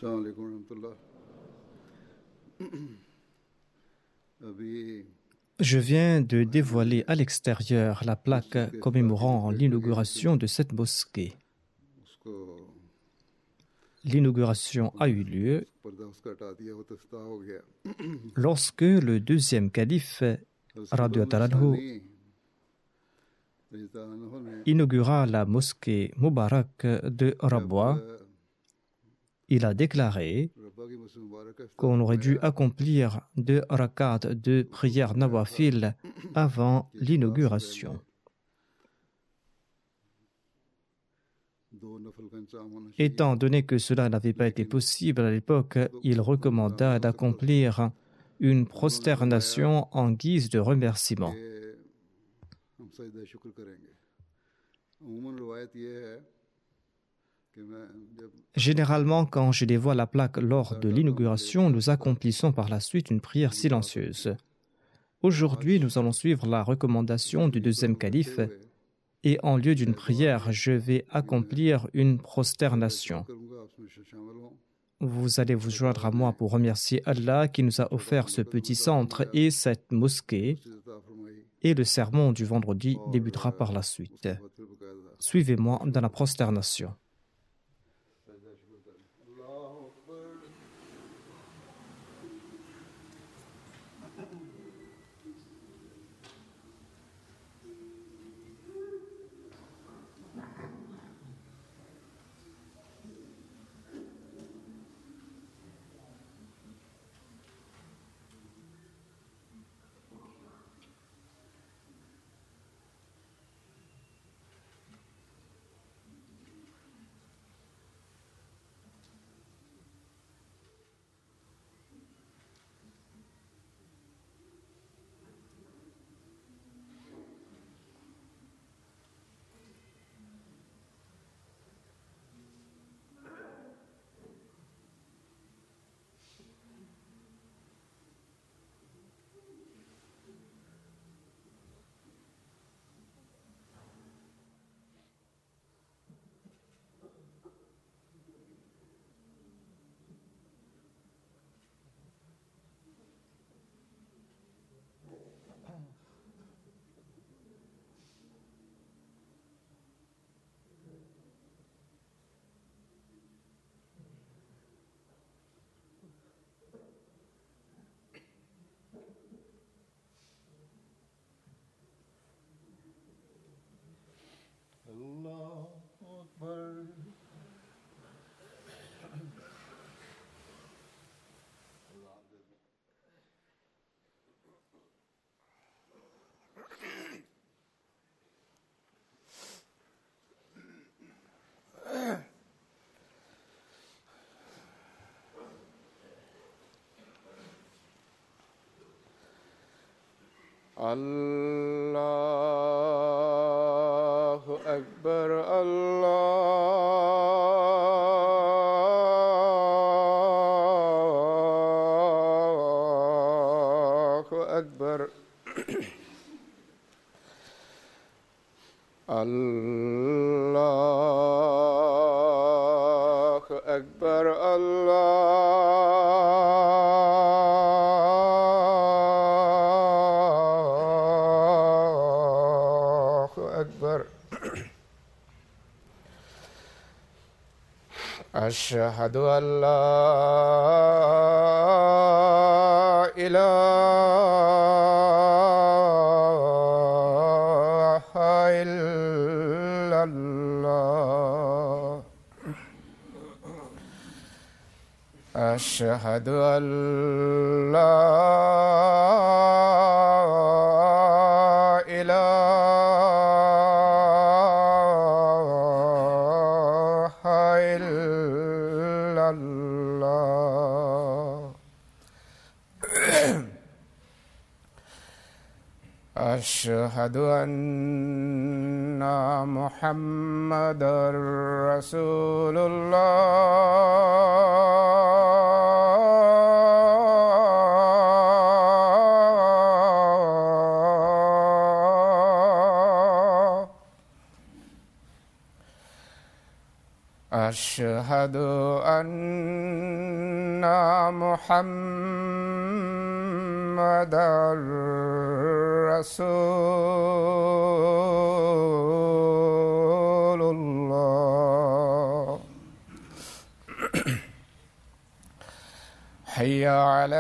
السلام علیکم ورحمۃ اللہ. ابھی Je viens de dévoiler à l'extérieur la plaque commémorant l'inauguration de cette mosquée. اس کو L'inauguration a eu lieu پردہ اس کا ہٹا دیا, وہ تفتح ہو گیا. lorsque le deuxième calife radiyallahu anhu inaugura la mosquée Moubarak de Rabwa. Il a déclaré qu'on aurait dû accomplir 2 rak'at de prière nawafil avant l'inauguration. Étant donné que cela n'avait pas été possible à l'époque, il recommanda d'accomplir une prosternation en guise de remerciement. ہم سجدہ شکر کریں گے. عموماً روایت یہ ہے کہ میں جب Généralement, quand je dévoile la plaque lors de l'inauguration, nous accomplissons par la suite une prière silencieuse. Aujourd'hui, nous allons suivre la recommandation du deuxième calife et en lieu d'une prière, je vais accomplir une prosternation. کروں گا, آپ میں شامل ہوں. Vous allez vous joindre à moi pour remercier Allah qui nous a offert ce petit centre et cette mosquée, عطا فرمائی. et le sermon du vendredi débutera par la suite. Suivez-moi dans la prosternation. اللہ اکبر. اللہ اکبر. اللہ اکبر. اللہ اکبر. اللہ اکبر. اشہد ان لا الہ الا اللہ. اشہد ان لا الہ الا اللہ. اشہد ان محمد رسول اللہ. أشهد أن محمدًا رسول الله. حي على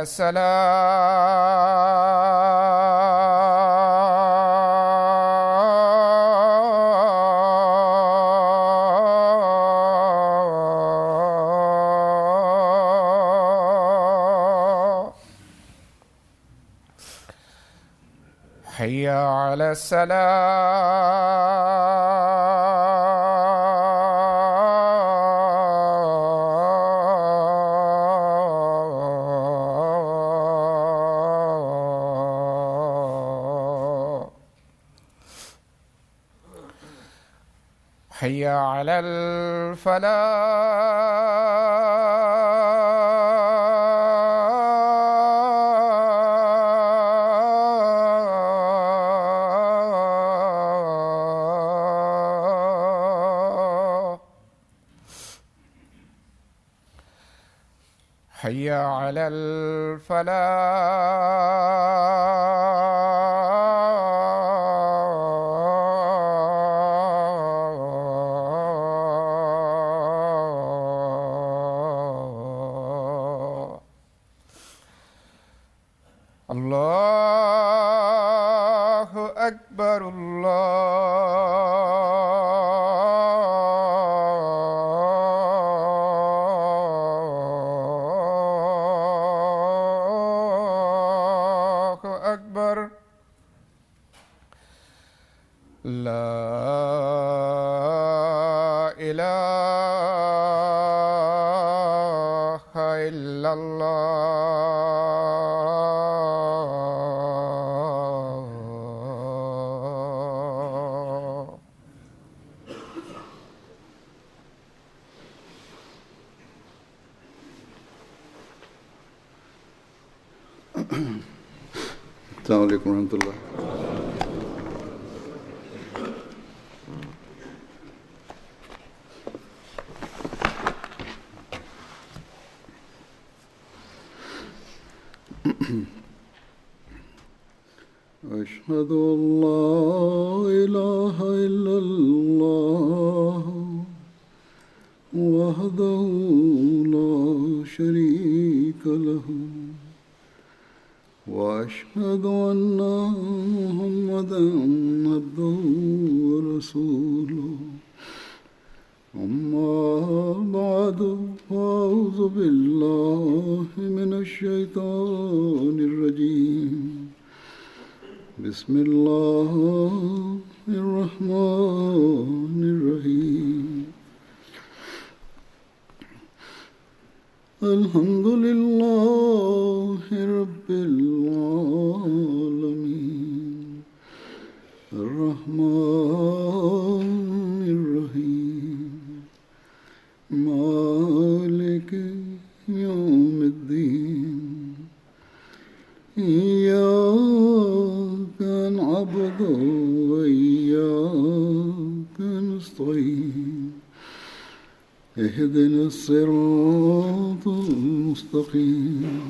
الصلاة. حي على السلام. حي على الفلاح. حي على الفلاح. الله أكبر الله أكبر. لا إله إلا الله. السلام عليكم ورحمة الله. أشهد أن لا إله إلا الله وحده لا شريك له وأشهد أن محمدًا عبده ورسوله. أما بعد فأعوذ بالله من الشيطان الرجيم. بسم الله الرحمن الرحيم. الحمد لله رب العالمين الرحمن الرحيم مالك يوم الدين. إياك نعبد وإياك نستعين. اهدنا الصراط المستقيم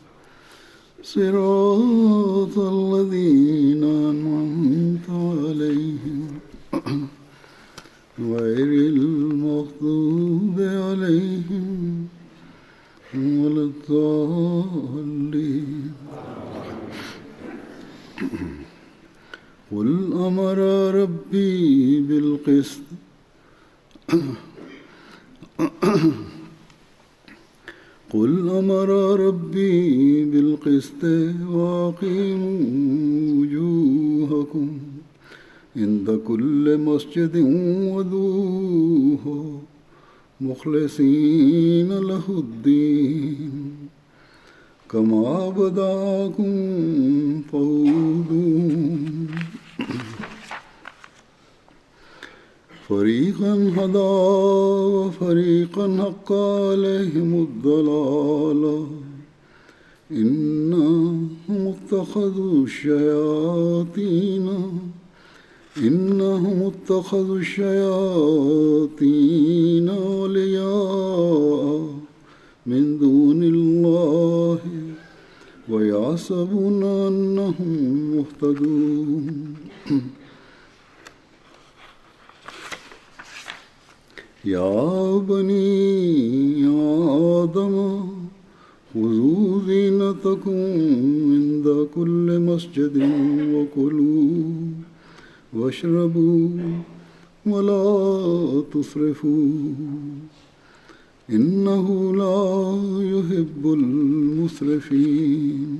صراط الذين أنعمت عليهم غير المغضوب عليهم ولا الضالين. قل أمر ربي بالقسط قل أمر ربي بالقسط وأقيموا وجوهكم عند كل مسجد وادعوه مخلصين له الدين كما بدأكم تعودون. فريقا هدى وفريقا حق عليهم الضلالة إنهم اتخذوا الشياطين إنهم اتخذوا الشياطين أولياء من دون الله ويحسبون أنهم مهتدون يا بني آدم خذوا زينتكم عند كل مسجد وكلوا واشربوا ولا تسرفوا إنه لا يحب المسرفين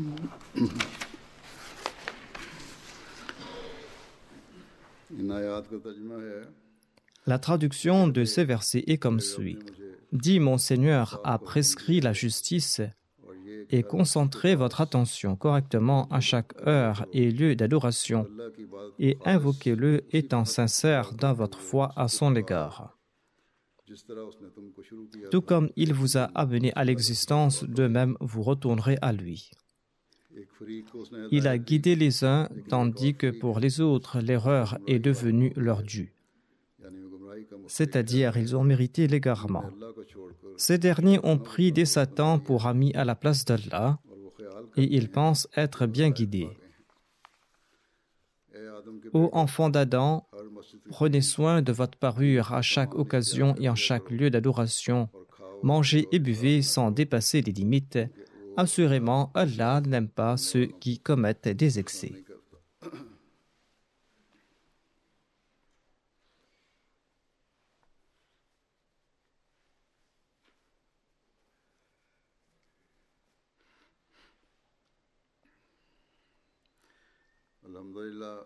इन आयात का तर्जुमा है La traduction de ces versets est comme suit. Dis, mon Seigneur a prescrit la justice et concentrez votre attention correctement à chaque heure et lieu d'adoration et invoquez-le étant sincère dans votre foi à son égard. Tout comme il vous a amené à l'existence, de même vous retournerez à lui. Il a guidé les uns, tandis que pour les autres, l'erreur est devenue leur due. C'est-à-dire, ils ont mérité l'égarement. Ces derniers ont pris des satans pour amis à la place d'Allah et ils pensent être bien guidés. Ô enfants d'Adam, prenez soin de votre parure à chaque occasion et en chaque lieu d'adoration. Mangez et buvez sans dépasser les limites. Assurément, Allah n'aime pas ceux qui commettent des excès. अल्हम्दुलिल्लाह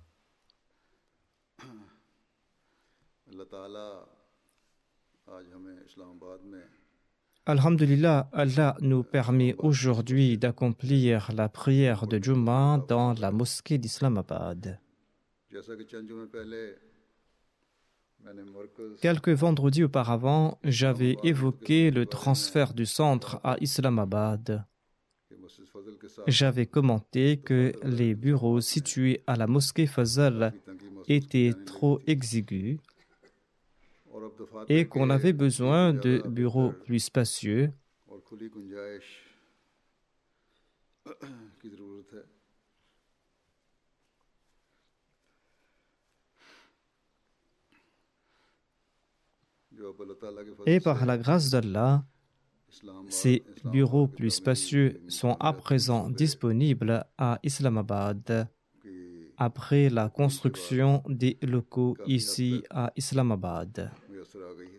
अल्लाह ताला आज हमें इस्लामाबाद में Alhamdulillah, Allah nous permet aujourd'hui d'accomplir la prière de Jumu'ah dans la mosquée d'Islamabad. जैसा कि चंद जुमे पहले मैंने मरकज Quelques vendredis auparavant, j'avais évoqué le transfert du centre à Islamabad. के मस्जिद फजल के साथ J'avais commenté que les bureaux situés à la mosquée Fazal étaient trop exigus और अब दफातर et qu'on avait besoin de bureaux plus spacieux और खुली गुंजाइश की जरूरत है जो अब अल्लाह ताला के et फजल par la grâce d'Allah, Islamabad ces bureaux plus spacieux sont à présent disponibles à Islamabad की après la construction des locaux ici à Islamabad. मुयस्सर आ गई है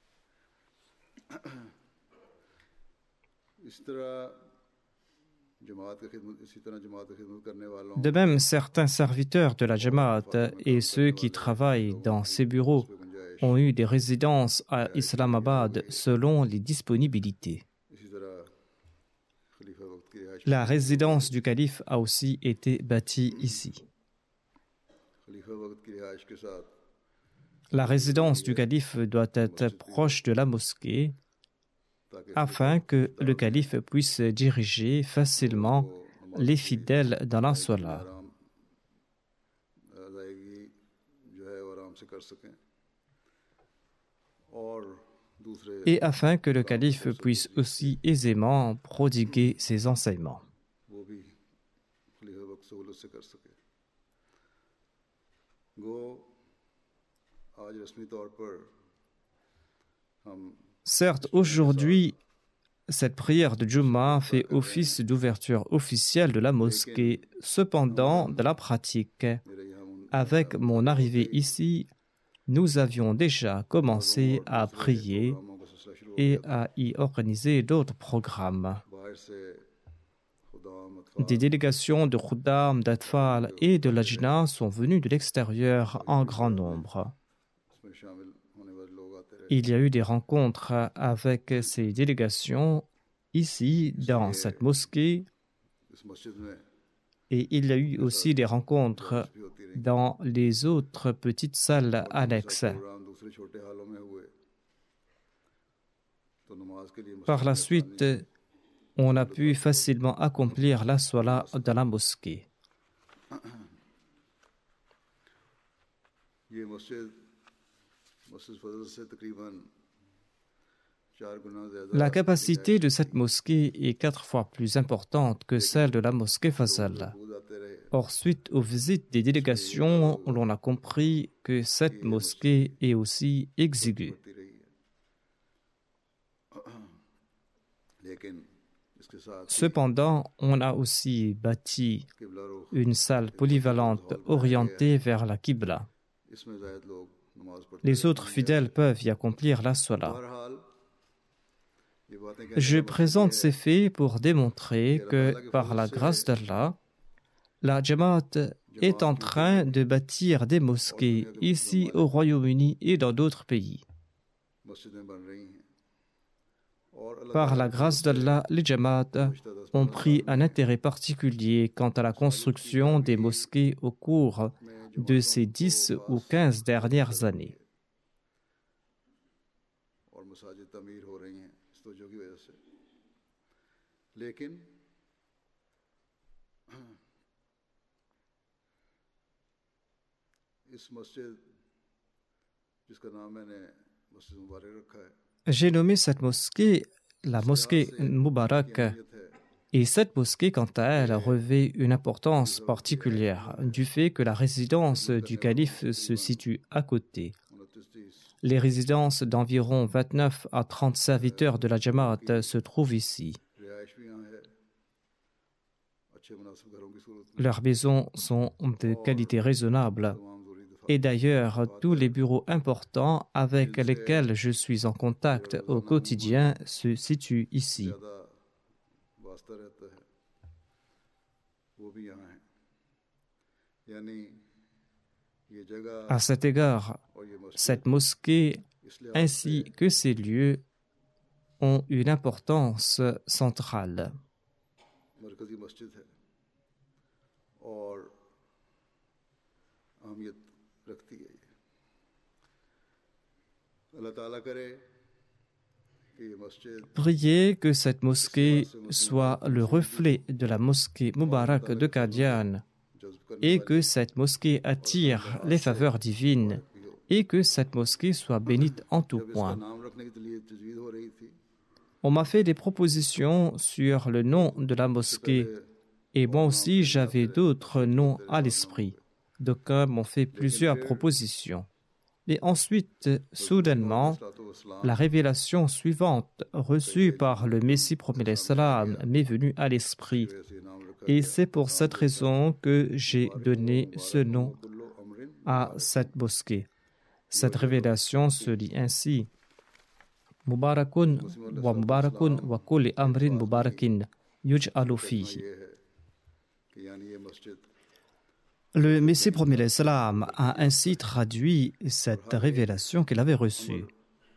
इस तरह जमात की खिदमत इसी तरह जमात की खिदमत करने वालों De même, certains serviteurs de la Jamaat et ceux qui travaillent dans ces bureaux ont eu des résidences à Islamabad selon les disponibilités. इसी तरह खलीफा वक्त की रिहाइश La résidence du calife a aussi été bâtie ici. खलीफा वक्त की रिहाइश के साथ La résidence du calife doit être proche de la mosquée afin que le calife puisse diriger facilement les fidèles dans la salat. आराम अदायगी जो है वो आराम से कर सकें और दूसरे Et afin que le calife puisse aussi aisément prodiguer ses enseignements. वो भी खलीफा वक्त सहूलत से कर सके गो आज रस्मी तौर पर हम Certes, aujourd'hui, cette prière de Jumu'ah fait office d'ouverture officielle de la mosquée. Cependant, dans la pratique, मेरे यहाँ उन avec mon arrivée ici, nous avions déjà commencé à prier प्रोग्रामों का सिलसिला शुरू et à y organiser d'autres programmes. बाहर से खुदाम अतफाल Des délégations de Khuddam, d'Atfal et de Lajna sont venues de l'extérieur en grand nombre. इसमें शामिल होने वाले लोग आते रहे Il y a eu des rencontres avec ces délégations ici, dans cette mosquée, इस मस्जिद में et il y a eu aussi des rencontres भी होती रही dans les autres petites salles annexes. Programme दूसरे छोटे हालों में हुए तो नमाज के लिए Par la suite, on a pu facilement accomplir la salat dans la mosquée. ये मस्जिद फजल से तकरीबन 4 गुना ज़्यादा La capacité de cette mosquée est 4 fois plus importante que celle de la mosquée Fazal. महफूज आते रहे Or, suite aux visites des délégations, l'on a compris que cette mosquée est aussi exiguë. बढ़ती रही है लेकिन इसके साथ Cependant, on a aussi bâti किबला रुख une salle polyvalente orientée vers la Qibla. इसमें ज़ायद लोग नमाज पढ़ते Les autres fidèles peuvent y accomplir la Salah. बहरहाल ये बातें कहने Je का présente ces faits pour démontrer que, par la grâce d'Allah, la Jamaat est en train de bâtir des mosquées ici au Royaume-Uni et dans d'autres pays. मस्जिदें बन रही हैं और अल्लाह Par la grâce d'Allah, les Jamaat ont pris un intérêt particulier quant à la construction des mosquées au cours de ces 10 ou 15 dernières années. और मसाजिद तमीर हो रही हैं इस तवज्जो की वजह से लेकिन इस मस्जिद जिसका नाम मैंने मस्जिद मुबारक रखा है J'ai nommé cette mosquée la mosquée Moubarak. अहमियत है Et cette mosquée, quant à elle, revêt une importance particulière du fait que la résidence du calife se situe à côté. 29-30 Les résidences d'environ 29 à 30 serviteurs de la Jamaat se trouvent ici. रिहाइश भी यहाँ है अच्छे मुनासिब घरों की सूरत में Leurs maisons sont de qualité raisonnable. तमाम ज़रूरी दफा Et d'ailleurs, tous les bureaux importants avec lesquels je suis en contact au quotidien se situent ici. ज़्यादा वास्ता रहता है वो भी यहाँ है यानी ये जगह À cet égard, और ये मस्जिद cette mosquée इसलिए ainsi que ces lieux ont une importance centrale. मरकजी मस्जिद है और अहमियत रखती है ये अल्लाह ताला करे कि ये मस्जिद Priez que cette mosquée soit le reflet de la mosquée Moubarak de Qadian जज्ब करने et que cette mosquée attire les faveurs divines et que cette mosquée soit bénite en tout जब इसका point. नाम रखने के लिए तजवीज़ हो रही थी On m'a fait des propositions sur le nom de la mosquée et moi aussi j'avais d'autres noms à l'esprit. D'aucuns m'ont fait plusieurs propositions. Et ensuite, soudainement, la révélation suivante reçue par le Messie premier salam m'est venue à l'esprit. ऐसे नाम रखा Et c'est pour cette raison que j'ai donné ce nom कुल्लो अमरिन à cette mosquée. Cette révélation se lit ainsi. Mubarakun wa kulli amrin mubarakin yuj'alu fihi. ये है कि यानी ये मस्जिद Le Messie premier salam a ainsi traduit cette révélation qu'il avait reçue.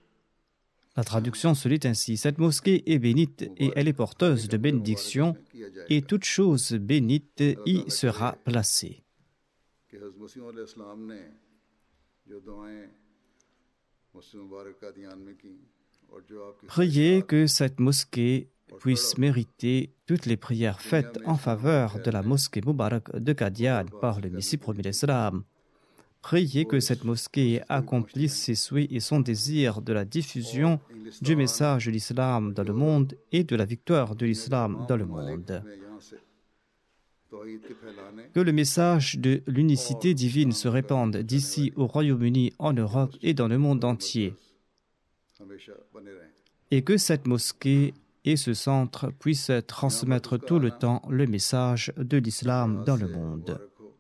La traduction se lit ainsi. Cette mosquée est bénite et elle est porteuse de bénédiction किया जाए et toute chose bénite y sera placée. कि हज़रत मसीह अलैहिस्सलाम ने जो दुआएं मस्जिद मुबारक का ध्यान में की और जो आपकी Priez que cette mosquée puisse mériter toutes les prières faites en faveur de la mosquée Moubarak de Qadian par le Messie premier salam. Priez que cette mosquée accomplisse ses souhaits et son désir de la diffusion du message de l'islam dans le monde et de la victoire de l'islam dans le monde. में यहाँ से तौहीद के फैलाने Que le message de l'unicité divine se répande d'ici au Royaume-Uni, en Europe et dans le monde entier. हमेशा बने रहें Et que cette mosquée et ce centre puissent transmettre tout le temps le message de l'islam dans le monde. मुबारक हो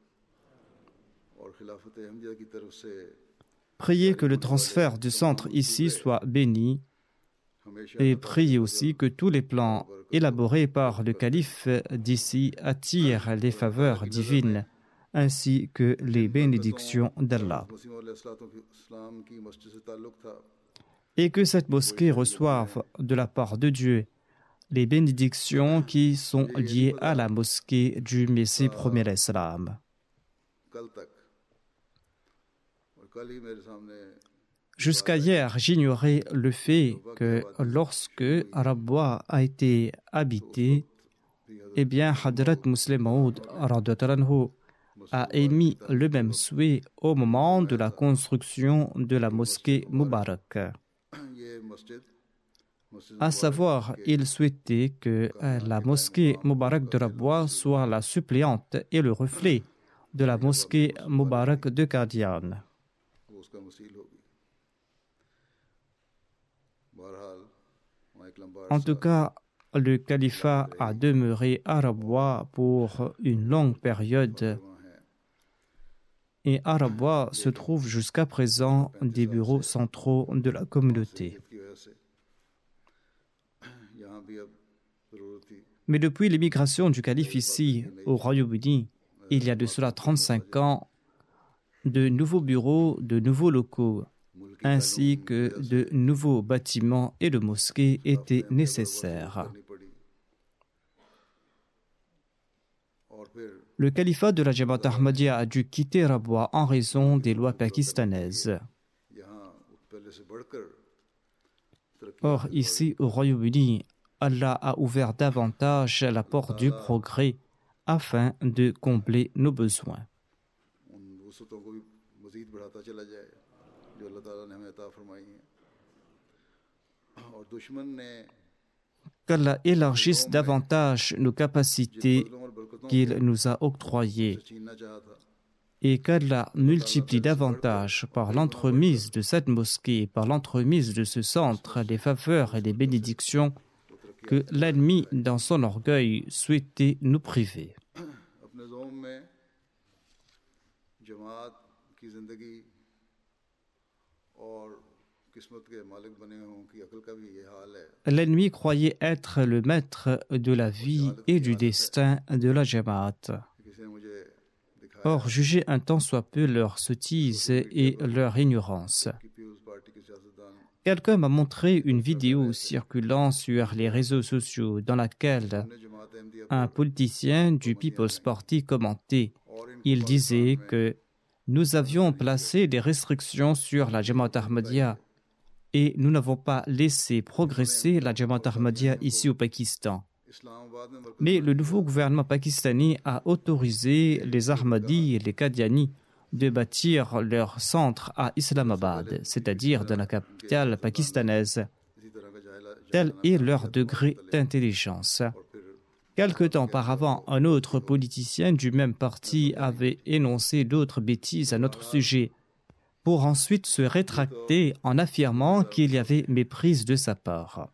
और खिलाफत अहमदिया की तरफ से Priez que le transfert du centre ici soit béni हमेशा et priez aussi que tous les plans élaborés par le calife d'ici attirent les faveurs divines ainsi que les bénédictions d'Allah. मसीह अलैहिस्सलाम की मस्जिद से ताल्लुक था Et que cette mosquée reçoive de la part de Dieu les bénédictions qui sont liées à la mosquée du Messie premier salam. कल तक और कल ही मेरे सामने Jusqu'à hier, j'ignorais le fait que lorsque Rabwa a été habité, eh bien, Hadrat Muslim Maud radhiyallahu anhu, a émis le même souhait au moment de la construction de la mosquée Moubarak. À savoir, il souhaitait que la mosquée Moubarak de Rabwa soit la suppléante et le reflet de la mosquée Moubarak de Qadian. En tout cas, le califat a demeuré à Rabwa pour une longue période et à Rabwa se trouvent jusqu'à présent des bureaux centraux de la communauté. Mais depuis l'émigration du calife ici, au Royaume-Uni, il y a de cela 35 ans, de nouveaux bureaux, de nouveaux locaux, ainsi que de nouveaux bâtiments et de mosquées étaient nécessaires. Le califat de la Jamaat Ahmadiyya a dû quitter Rabwa en raison des lois pakistanaises. Or, ici au Royaume-Uni, Allah a ouvert davantage la porte du progrès afin de combler nos besoins. Qu'Allah élargisse davantage nos capacités qu'il nous a octroyées et qu'Allah multiplie davantage par l'entremise de cette mosquée, par l'entremise de ce centre, les faveurs et les bénédictions que l'ennemi, dans son orgueil, souhaitait nous priver. L'ennemi croyait être le maître de la vie et du destin de la Jamaat. Or, jugez un tant soit peu leur sottise et leur ignorance. Quelqu'un m'a montré une vidéo circulant sur les réseaux sociaux dans laquelle un politicien du People's Party commentait. Il disait que nous avions placé des restrictions sur la Jamaat Ahmadiyya et nous n'avons pas laissé progresser la Jamaat Ahmadiyya ici au Pakistan. Mais le nouveau gouvernement pakistanais a autorisé les Ahmadis et les Qadianis de bâtir leur centre à Islamabad, c'est-à-dire dans la capitale pakistanaise. Tel est leur degré d'intelligence. Quelque temps auparavant, un autre politicien du même parti avait énoncé d'autres bêtises à notre sujet, pour ensuite se rétracter en affirmant qu'il y avait méprise de sa part.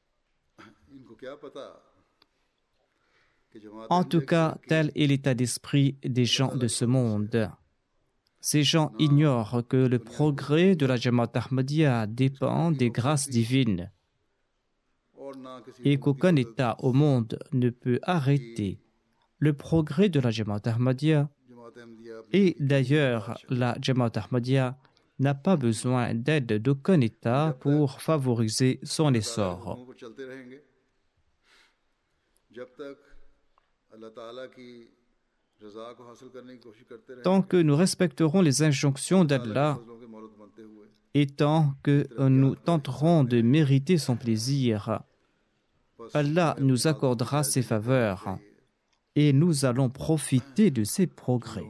En tout cas, tel est l'état d'esprit des gens de ce monde. Ces gens ignorent que le progrès de la Jamaat Ahmadiyya dépend des grâces divines et qu'aucun État au monde ne peut arrêter le progrès de la Jamaat Ahmadiyya. Et d'ailleurs, la Jamaat Ahmadiyya n'a pas besoin d'aide d'aucun État pour favoriser son essor. Tant que nous respecterons les injonctions d'Allah et tant que nous tenterons de mériter son plaisir, Allah nous accordera ses faveurs et nous allons profiter de ses progrès.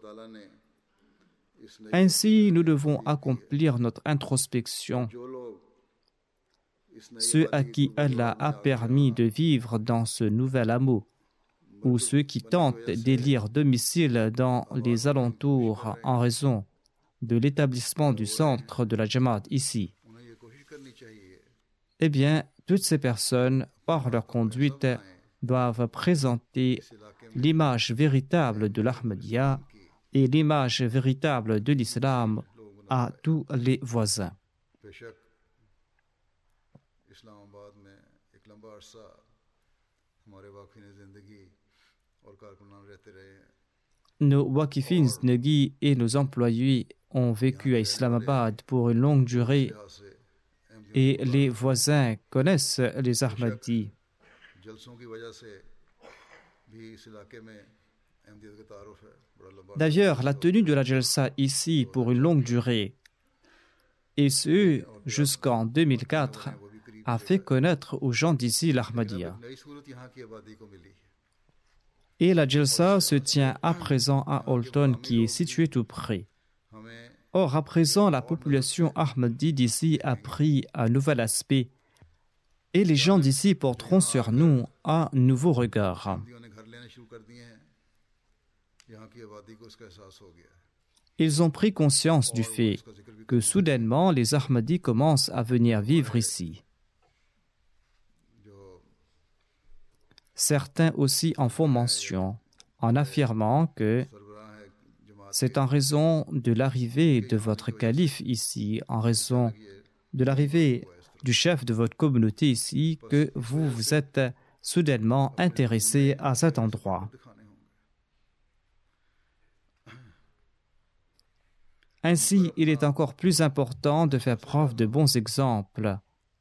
Ainsi, nous devons accomplir notre introspection. Ceux à qui Allah a permis de vivre dans ce nouvel hameau, ou ceux qui tentent d'élire domicile dans les alentours en raison de l'établissement du centre de la Jamaat ici, eh bien, toutes ces personnes, par leur conduite, doivent présenter l'image véritable de l'Ahmadiyya et l'image véritable de l'islam à tous les voisins. Nos Waqifin Zindagi et nos employés ont vécu à Islamabad pour une longue durée et les voisins connaissent les Ahmadis. D'ailleurs, la tenue de la Jalsa ici pour une longue durée, et ce jusqu'en 2004, a fait connaître aux gens d'ici l'Ahmadiyya. Et la Jalsa se tient à présent à Holton, qui est situé tout près. Or, à présent, la population Ahmadi d'ici a pris un nouvel aspect et les gens d'ici porteront sur nous un nouveau regard. Ils ont pris conscience du fait que soudainement les Ahmadis commencent à venir vivre ici. Certains aussi en font mention en affirmant que c'est en raison de l'arrivée de votre calife ici, en raison de l'arrivée du chef de votre communauté ici, que vous vous êtes soudainement intéressé à cet endroit. Ainsi, il est encore plus important de faire preuve de bons exemples.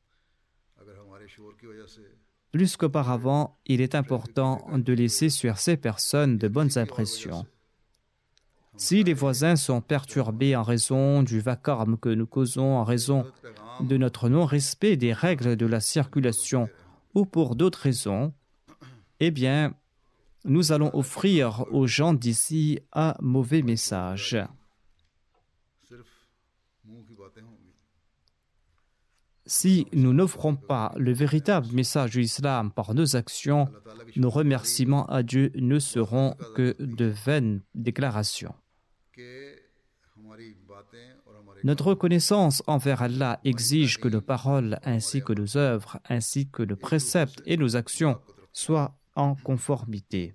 Plus qu'auparavant, il est important de laisser sur ces personnes de bonnes impressions. Si les voisins sont perturbés en raison du vacarme que nous causons, en raison de notre non-respect des règles de la circulation ou pour d'autres raisons, eh bien, nous allons offrir aux gens d'ici un mauvais message. Si nous n'offrons pas le véritable message de l'islam par nos actions, nos remerciements à Dieu ne seront que de vaines déclarations. Notre reconnaissance envers Allah exige que nos paroles ainsi que nos œuvres, ainsi que nos préceptes et nos actions soient en conformité.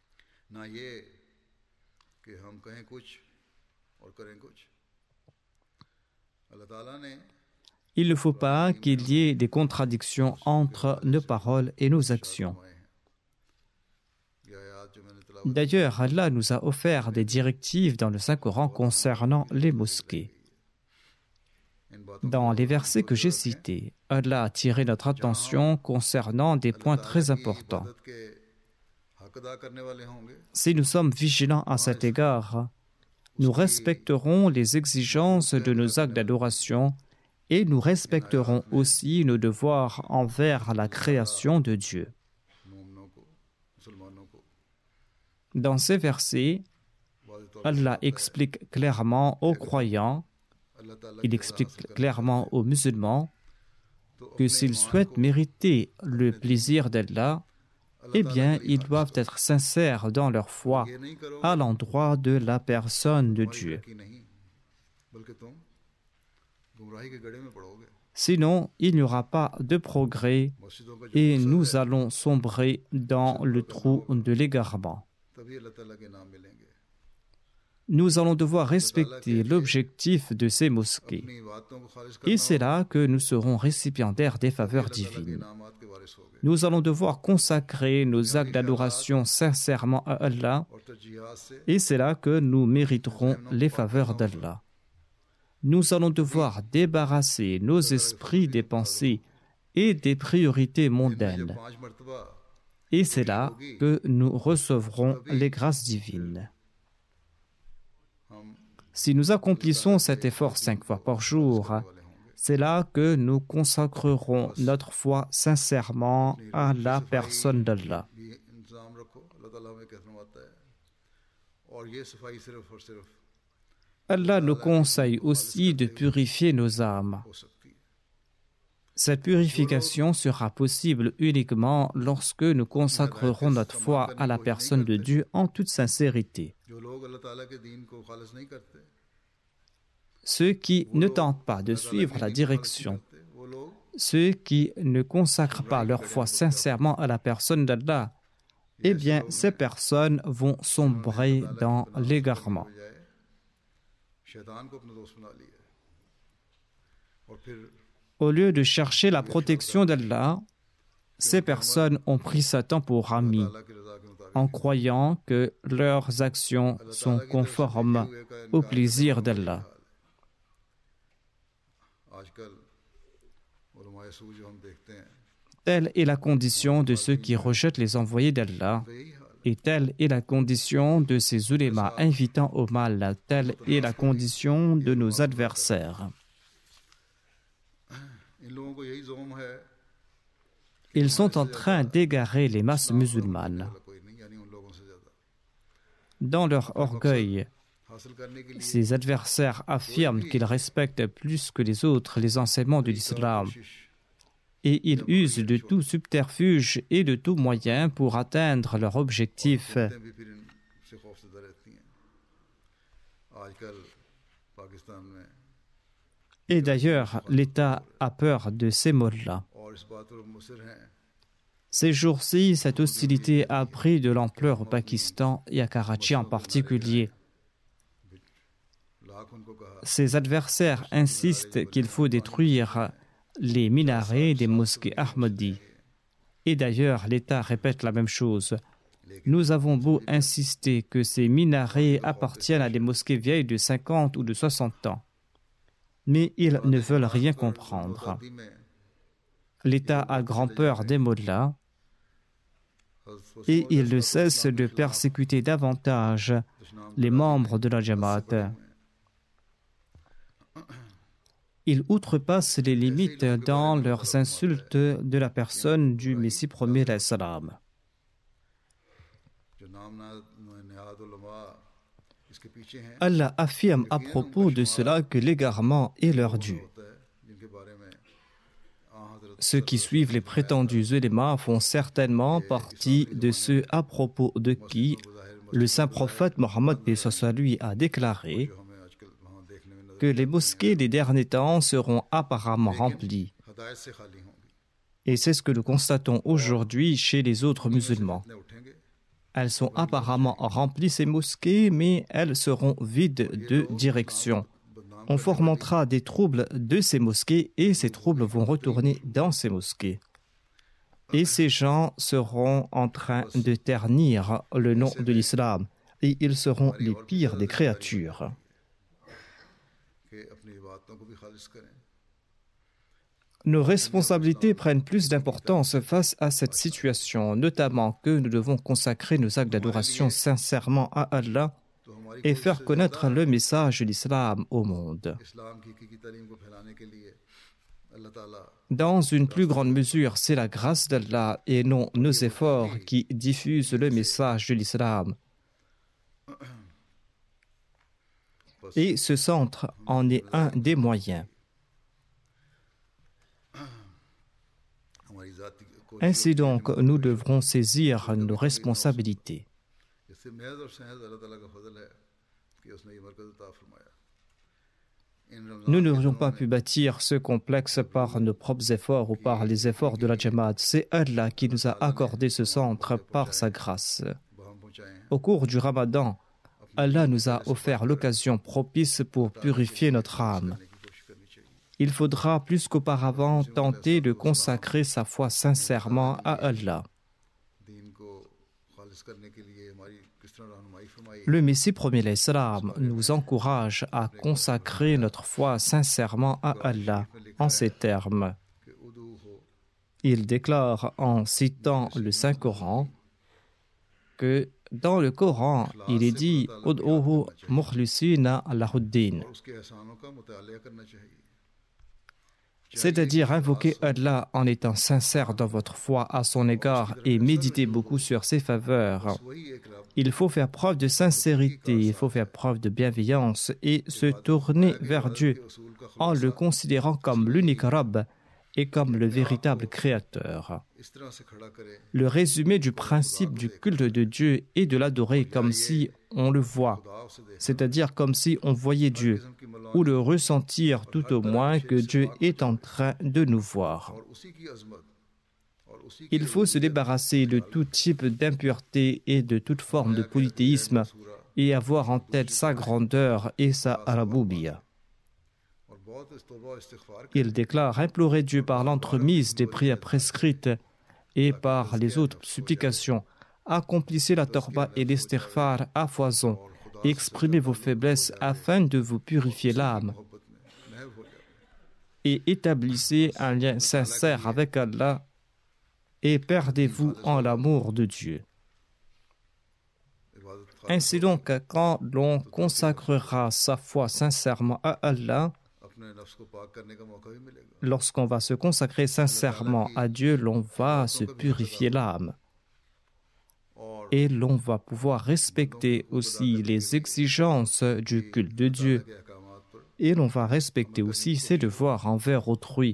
Il ne faut pas qu'il y ait des contradictions entre nos paroles et nos actions. D'ailleurs, Allah nous a offert des directives dans le Saint-Coran concernant les mosquées. Dans les versets que j'ai cités, Allah a attiré notre attention concernant des points très importants. Si nous sommes vigilants à cet égard, nous respecterons les exigences de nos actes d'adoration et nous respecterons aussi nos devoirs envers la création de Dieu. Dans ces versets, Allah explique clairement aux croyants, il explique clairement aux musulmans que s'ils souhaitent mériter le plaisir d'Allah, eh bien, ils doivent être sincères dans leur foi à l'endroit de la personne de Dieu. Sinon, il n'y aura pas de progrès et nous allons sombrer dans le trou de l'égarement. Nous allons devoir respecter l'objectif de ces mosquées. Et c'est là que nous serons récipiendaires des faveurs divines. Nous allons devoir consacrer nos actes d'adoration sincèrement à Allah, et c'est là que nous mériterons les faveurs d'Allah. Nous allons devoir débarrasser nos esprits des pensées et des priorités mondaines. Et c'est là que nous recevrons les grâces divines. Si nous accomplissons cet effort 5 fois par jour, c'est là que nous consacrerons notre foi sincèrement à la personne d'Allah. Allah nous conseille aussi de purifier nos âmes. Cette purification sera possible uniquement lorsque nous consacrerons notre foi à la personne de Dieu en toute sincérité. Ceux qui ne tentent pas de suivre la direction, ceux qui ne consacrent pas leur foi sincèrement à la personne d'Allah, eh bien, ces personnes vont sombrer dans l'égarement. Au lieu de chercher la protection d'Allah, ces personnes ont pris Satan pour ami, en croyant que leurs actions sont conformes au plaisir d'Allah. Telle est la condition de ceux qui rejettent les envoyés d'Allah, et telle est la condition de ces ulémas invitant au mal, telle est la condition de nos adversaires. Ils sont en train d'égarer les masses musulmanes. Dans leur orgueil, ces adversaires affirment qu'ils respectent plus que les autres les enseignements de l'islam et ils usent de tout subterfuge et de tout moyen pour atteindre leur objectif. Et d'ailleurs, l'État a peur de ces mots-là. Ces jours-ci, cette hostilité a pris de l'ampleur au Pakistan et à Karachi en particulier. Ces adversaires insistent qu'il faut détruire les minarets des mosquées Ahmadi. Et d'ailleurs, l'État répète la même chose. Nous avons beau insister que ces minarets appartiennent à des mosquées vieilles de 50 ou de 60 ans. Mais ils ne veulent rien comprendre. L'État a grand-peur des mollahs et il ne cesse de persécuter davantage les membres de la Jamaat. Ils outrepassent les limites dans leurs insultes de la personne du Messie premier salam. Allah affirme à propos de cela que l'égarement est leur dû. Ceux qui suivent les prétendus ulémas font certainement partie de ceux à propos de qui le saint prophète Mohammed lui a déclaré que les mosquées des derniers temps seront apparemment remplies. Et c'est ce que nous constatons aujourd'hui chez les autres musulmans. Elles sont apparemment remplies, ces mosquées, mais elles seront vides de direction. On fomentera des troubles de ces mosquées et ces troubles vont retourner dans ces mosquées. Et ces gens seront en train de ternir le nom de l'islam et ils seront les pires des créatures. Nos responsabilités prennent plus d'importance face à cette situation, notamment que nous devons consacrer nos actes d'adoration sincèrement à Allah et faire connaître le message de l'islam au monde. Dans une plus grande mesure, c'est la grâce d'Allah et non nos efforts qui diffusent le message de l'islam. Et ce centre en est un des moyens. Ainsi donc, nous devrons saisir nos responsabilités. Nous n'aurions pas pu bâtir ce complexe par nos propres efforts ou par les efforts de la Jamaat. C'est Allah qui nous a accordé ce centre par sa grâce. Au cours du Ramadan, Allah nous a offert l'occasion propice pour purifier notre âme. Il faudra plus qu'auparavant tenter de consacrer sa foi sincèrement à Allah. Le Messie premier salam nous encourage à consacrer notre foi sincèrement à Allah en ces termes. Il déclare en citant le Saint-Coran que dans le Coran, il est dit « Ud'uhu mukhlisina lahuddin » c'est-à-dire invoquer Allah en étant sincère dans votre foi à son égard et méditer beaucoup sur ses faveurs. Il faut faire preuve de sincérité, il faut faire preuve de bienveillance et se tourner vers Dieu en le considérant comme l'unique Rabb et comme le véritable Créateur. Le résumé du principe du culte de Dieu est de l'adorer comme si on le voit, c'est-à-dire comme si on voyait Dieu, ou le ressentir tout au moins que Dieu est en train de nous voir. Il faut se débarrasser de tout type d'impureté et de toute forme de polythéisme et avoir en tête sa grandeur et sa raboubiya. Il déclare implorer Dieu par l'entremise des prières prescrites et par les autres supplications. Accomplissez la torba et l'istighfar à foison. Exprimez vos faiblesses afin de vous purifier l'âme. Et établissez un lien sincère avec Allah et perdez-vous en l'amour de Dieu. Ainsi donc, quand l'on consacrera sa foi sincèrement à Allah, lorsqu'on va se consacrer sincèrement à Dieu, l'on va se purifier l'âme. et l'on va pouvoir respecter aussi les exigences du culte de Dieu et l'on va respecter aussi ses devoirs envers autrui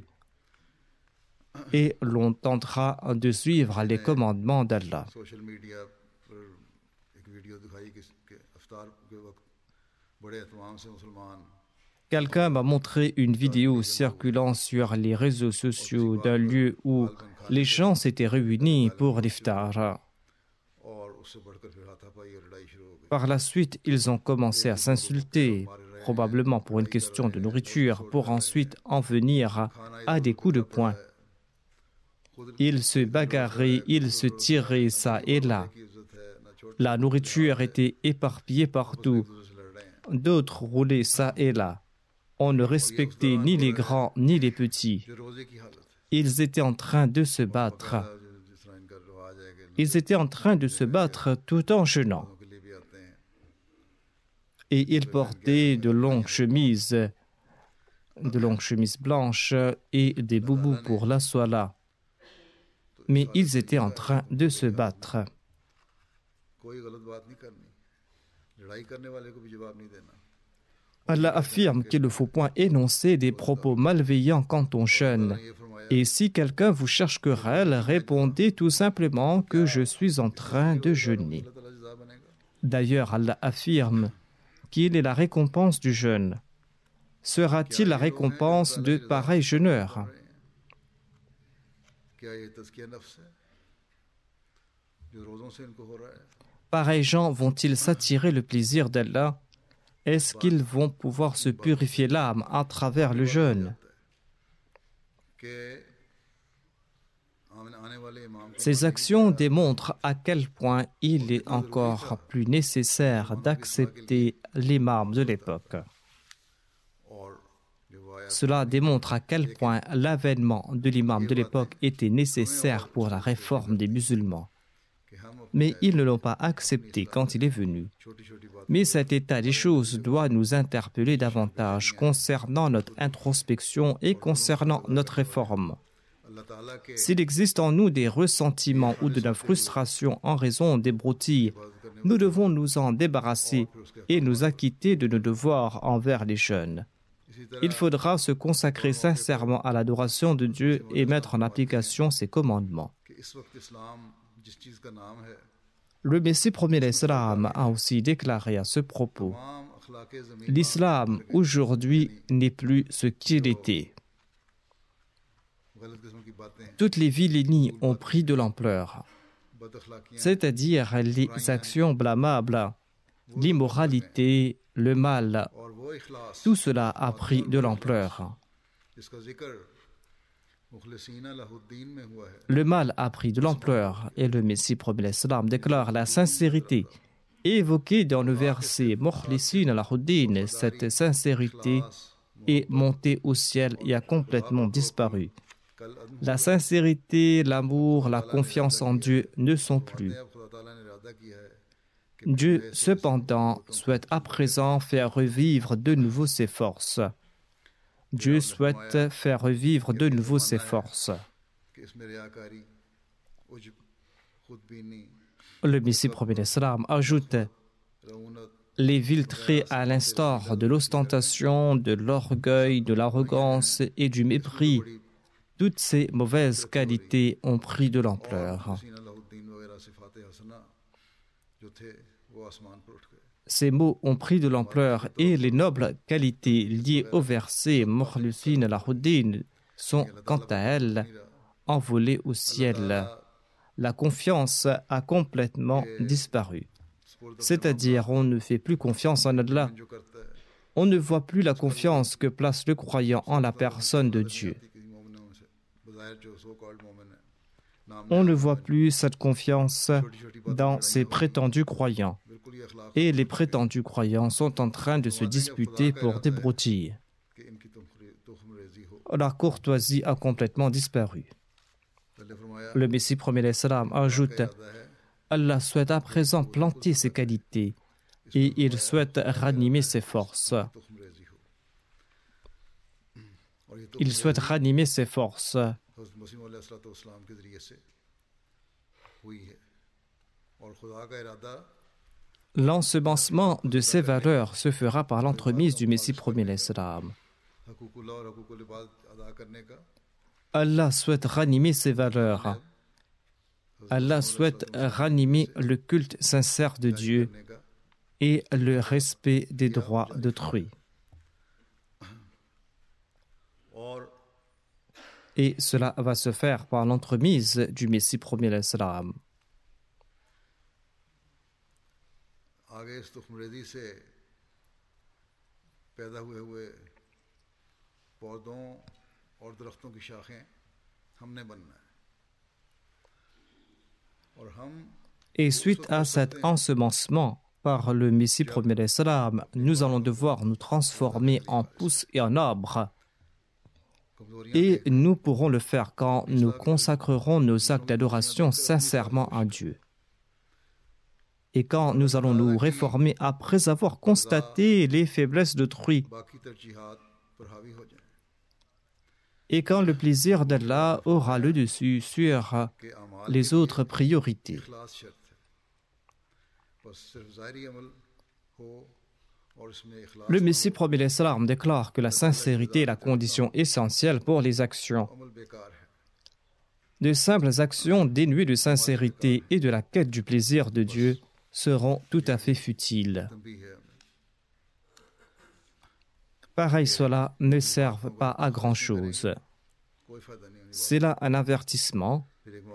et l'on tentera de suivre les commandements d'Allah. Social media पर एक वीडियो दिखाई कि इफ्तार के वक्त बड़े एहतमाम से मुसलमान Quelqu'un m'a montré une vidéo circulant sur les réseaux sociaux d'un lieu où les gens s'étaient réunis pour l'iftar. और उससे बढ़कर फिर हाथापाई और लड़ाई शुरू हो गई. Par la suite, ils ont commencé à s'insulter, probablement pour une question de nourriture, pour ensuite en venir à des coups de poing. Ils se bagarraient, ils se tiraient ça et là. La nourriture était éparpillée partout. D'autres roulaient ça et là. On ne respectait ni les grands ni les petits. जो रोजे की हालत है. Ils étaient en train de se battre. जिस तरह इनका रिवाज है कि Ils étaient en train de se battre tout en jeûnant. लोगों के लिए भी आते हैं. Et ils portaient de longues chemises blanches et des boubous pour la soie. Mais ils étaient en train de se battre. कोई गलत बात नहीं करनी. लड़ाई करने वाले को भी जवाब नहीं देना. Allah affirme qu'il ne faut point énoncer des propos malveillants quand on jeûne. ये फरमाया Et si quelqu'un vous cherche querelle, répondez tout simplement que je suis en train de jeûner. अल्लाह ताला जज़ा बनेगा. D'ailleurs, Allah affirme qu'il est la récompense du jeûne. Sera-t-il la récompense de pareils jeûneurs? क्या ये तज़किया नफ्स है जो रोज़ों से इनको हो रहा है. Pareils gens vont-ils s'attirer le plaisir d'Allah? Est-ce qu'ils vont pouvoir se purifier l'âme à travers le jeûne? कि आने वाले इमाम को Ces actions démontrent à quel point il est encore plus nécessaire d'accepter l'imam de l'époque. और जो आया Cela démontre à quel point l'avènement de l'imam de l'époque était nécessaire pour la réforme des musulmans. कि हम Mais ils ne l'ont pas accepté quand il est venu. छोटी छोटी बात Mais cet état des choses doit nous interpeller davantage concernant notre introspection et concernant notre réforme. अल्लाह ताला के S'il existe en nous des ressentiments ou de la frustration en raison des broutilles, nous devons nous en débarrasser et nous acquitter de nos devoirs envers les jeunes. इसी तरह Il faudra se consacrer sincèrement à l'adoration de Dieu et mettre en application ses commandements. कि इस वक्त इस्लाम जिस चीज़ का नाम है Le Messie premier l'Islam a aussi déclaré à ce propos: तमाम अखलाक़े ज़मीन l'islam aujourd'hui n'est plus ce qu'il était. गलत किस्म की बातें Toutes les vilainies ont pris de l'ampleur, बद अखलाकियाँ c'est-à-dire les actions blâmables, l'immoralité, le mal. और वो इखलास Tout cela a pris de l'ampleur. जिसका जिक्र मुखलिसीना लहुद्दीन में हुआ है. Le mal a pris de l'ampleur et le Messie premier l'Islam déclare la sincérité. Évoquée dans le verset Mukhlisin al-Huddin, cette sincérité est montée au ciel et a complètement disparu. कल La sincérité, l'amour, la confiance en Dieu ne sont plus. अब खुदा ताला ने इरादा किया है कि Dieu, cependant, souhaite à présent faire revivre de nouveau ses forces. Dieu souhaite faire revivre de nouveau ses forces. कि इसमें रियाकारी उज्ब खुदबीनी Le Messie premier l'Islam ajoute: रऊनत les villes traits à l'instar de l'ostentation, de l'orgueil, de l'arrogance et du mépris, toutes ces mauvaises qualités ont pris de l'ampleur. सीना लहुद्दीन वगैरह सिफात हसना जो थे वो आसमान पर उठ गए. Ces mots ont pris de l'ampleur et les nobles qualités liées au verset Mukhlisin al-Huddin sont, quant à elles, envolées au ciel. La confiance a complètement disparu. C'est-à-dire, on ne fait plus confiance en Allah. जो करता है On ne voit plus la confiance que place le croyant en la personne de Dieu. किसी मोमिनों से बज़ाहिर जो so called मोमिन है नाम On ne voit plus cette confiance dans ces prétendus croyants. बिल्कुल ये अखलाक Et les prétendus croyants sont en train de se disputer pour des broutilles. कि इनकी तुखमरेजी हो. La courtoisie a complètement disparu. पहले फरमाया Le Messie premier l'Islam ajoute: इरादा है Allah souhaite à présent planter ses qualités et il souhaite ranimer ses forces. तुखमरेजी हो. और ये Il souhaite ranimer ses forces. हज़रत मसीह अलैहिस्सलाम के ज़रिए से हुई है. L'ensemencement de ces valeurs se fera par l'entremise du Messie premier l'Islam. Allah souhaite ranimer ces valeurs. Allah souhaite ranimer le culte sincère de Dieu et le respect des droits d'autrui. Et cela va se faire par l'entremise du Messie premier l'Islam. आगे इस तुखमरेदी से पैदा हुए पौधों और दरख्तों की शाखें हमने बनना है और हम Et suite à cet ensemencement par le Messie premier l'Islam, nous allons devoir nous transformer en pousses et en arbres. Et nous pourrons le faire quand nous consacrerons nos actes d'adoration sincèrement à Dieu. Et quand nous allons nous réformer après avoir constaté les faiblesses d'autrui. Et quand le plaisir d'Allah aura le dessus sur les autres priorités. Le Messie premier l'Islam déclare que la sincérité est la condition essentielle pour les actions. De simples actions dénuées de sincérité et de la quête du plaisir de Dieu seront tout à fait futiles. Pareil, cela ne servent pas à grand-chose. C'est là un avertissement,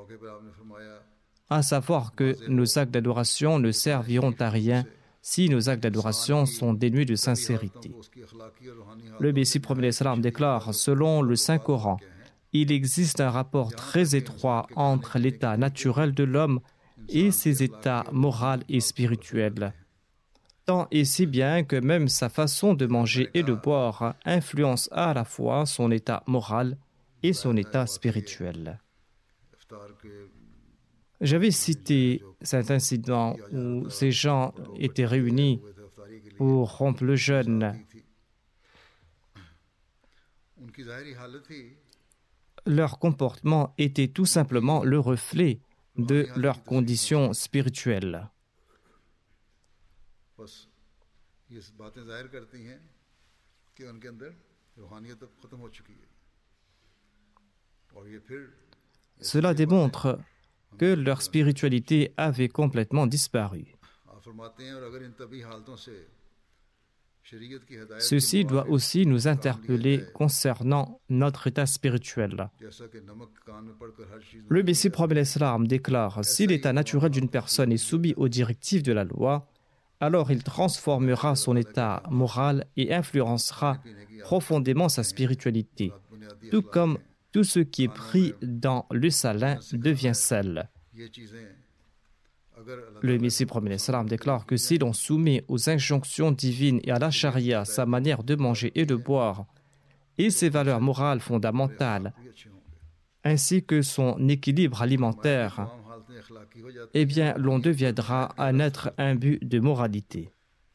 à savoir que nos actes d'adoration ne serviront à rien si nos actes d'adoration sont dénués de sincérité. Le Messie premier l'Islam déclare, selon le Saint-Coran, il existe un rapport très étroit entre l'état naturel de l'homme et ses états moraux et spirituels. Tant et si bien que même sa façon de manger et de boire influence à la fois son état moral et son état spirituel. J'avais cité cet incident où ces gens étaient réunis pour rompre le jeûne. Leur comportement était tout simplement le reflet de leurs conditions spirituelles. Cela démontre que leur spiritualité avait complètement disparu. Ceci doit aussi nous interpeller concernant notre état spirituel. Le Messie premier l'Islam déclare, si l'état naturel d'une personne est soumis aux directives de la loi, alors il transformera son état moral et influencera profondément sa spiritualité, tout comme tout ce qui est pris dans le salin devient sel. Le Messie premier l'Islam déclare que si l'on soumet aux injonctions divines et à la charia sa manière de manger et de boire et ses valeurs morales fondamentales, ainsi que son équilibre alimentaire, eh bien, l'on deviendra un être imbu de moralité.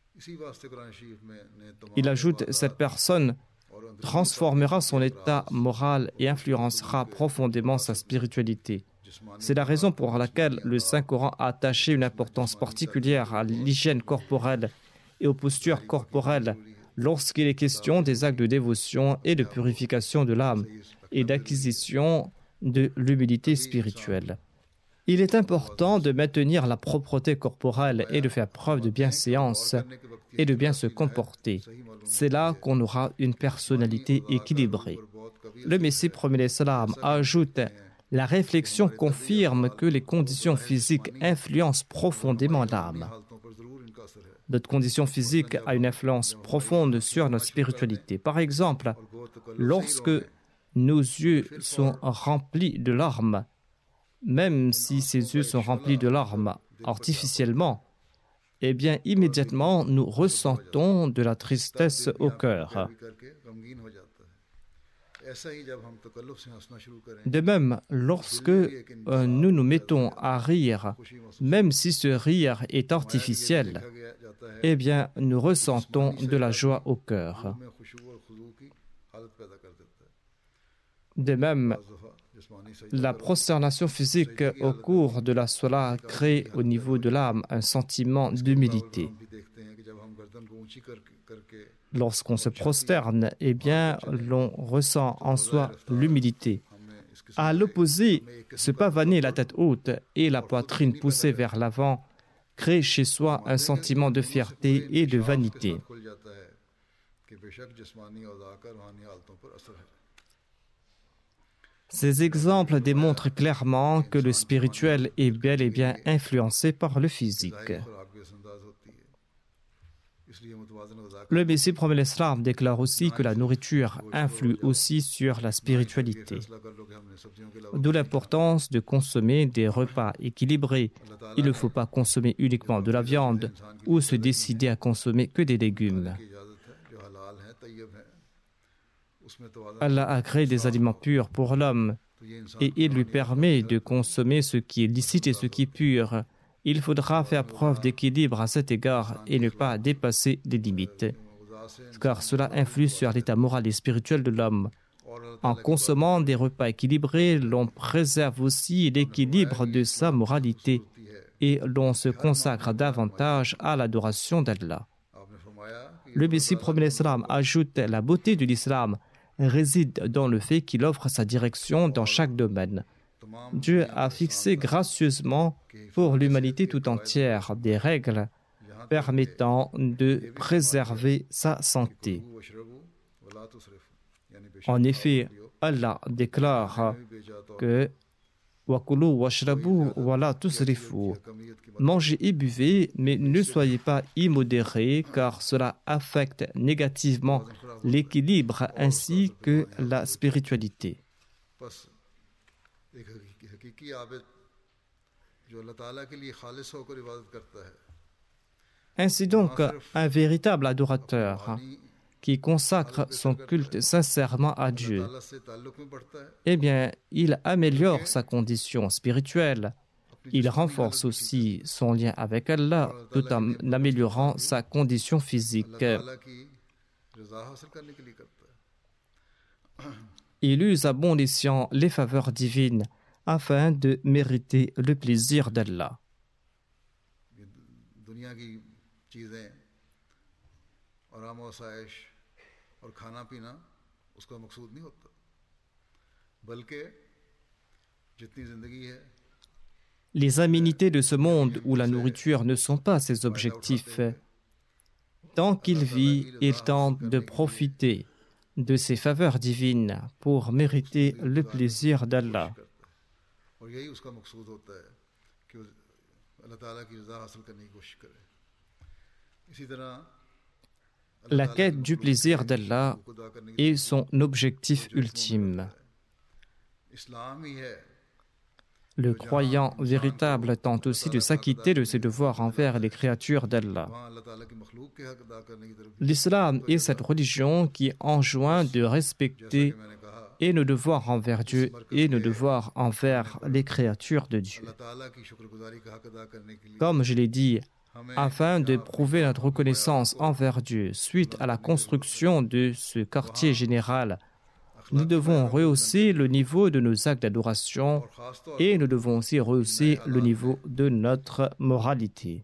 Il ajoute, cette personne transformera son état moral et influencera profondément sa spiritualité. C'est la raison pour laquelle le Saint-Coran a attaché une importance particulière à l'hygiène corporelle et aux postures corporelles lorsqu'il est question des actes de dévotion et de purification de l'âme et d'acquisition de l'humilité spirituelle. Il est important de maintenir la propreté corporelle et de faire preuve de bienséance et de bien se comporter. C'est là qu'on aura une personnalité équilibrée. Le Messie premier l'Islam ajoute: la réflexion confirme que les conditions physiques influencent profondément l'âme. Notre condition physique a une influence profonde sur notre spiritualité. Par exemple, lorsque nos yeux sont remplis de larmes, même si ces yeux sont remplis de larmes artificiellement, eh bien, immédiatement, nous ressentons de la tristesse au cœur. De même, lorsque nous nous mettons à rire, même si ce rire est artificiel, eh bien, nous ressentons de la joie au cœur. De même, la prosternation physique au cours de la salat crée au niveau de l'âme un sentiment d'humilité. Lorsqu'on se prosterne, eh bien, l'on ressent en soi l'humilité. À l'opposé, se pavaner la tête haute et la poitrine poussée vers l'avant crée chez soi un sentiment de fierté et de vanité. Ces exemples démontrent clairement que le spirituel est bel et bien influencé par le physique. Le Messie promet l'Islam déclare aussi que la nourriture influe aussi sur la spiritualité. D'où l'importance de consommer des repas équilibrés. Il ne faut pas consommer uniquement de la viande ou se décider à consommer que des légumes. Allah a créé des aliments purs pour l'homme et il lui permet de consommer ce qui est licite et ce qui est pur. Il faudra faire preuve d'équilibre à cet égard et ne pas dépasser les limites, car cela influe sur l'état moral et spirituel de l'homme. En consommant des repas équilibrés, l'on préserve aussi l'équilibre de sa moralité et l'on se consacre davantage à l'adoration d'Allah. Le Messie promet l'Islam ajoute la beauté de l'Islam réside dans le fait qu'il offre sa direction dans chaque domaine. Dieu a fixé gracieusement pour l'humanité tout entière des règles permettant de préserver sa santé. En effet, Allah déclare que Wakulu washrabu wala tusrifu. Mangez et buvez, mais ne soyez pas immodérés, car cela affecte négativement l'équilibre ainsi que la spiritualité. Ainsi donc, un véritable adorateur qui consacre son culte sincèrement à Dieu, eh bien, il améliore sa condition spirituelle. Il renforce aussi son lien avec Allah tout en améliorant sa condition physique. Il use à bon escient les faveurs divines afin de mériter le plaisir d'Allah. Les aménités de ce monde où la nourriture ne sont pas ses objectifs. Tant qu'il vit, il tente de profiter de ces faveurs divines pour mériter le plaisir d'Allah. La quête du plaisir d'Allah est son objectif ultime. Le croyant véritable tente aussi de s'acquitter de ses devoirs envers les créatures d'Allah. L'islam est cette religion qui enjoint de respecter et nos devoirs envers Dieu et nos devoirs envers les créatures de Dieu. Comme je l'ai dit, afin de prouver notre reconnaissance envers Dieu suite à la construction de ce quartier général, nous devons rehausser le niveau de nos actes d'adoration et nous devons aussi rehausser le niveau de notre moralité.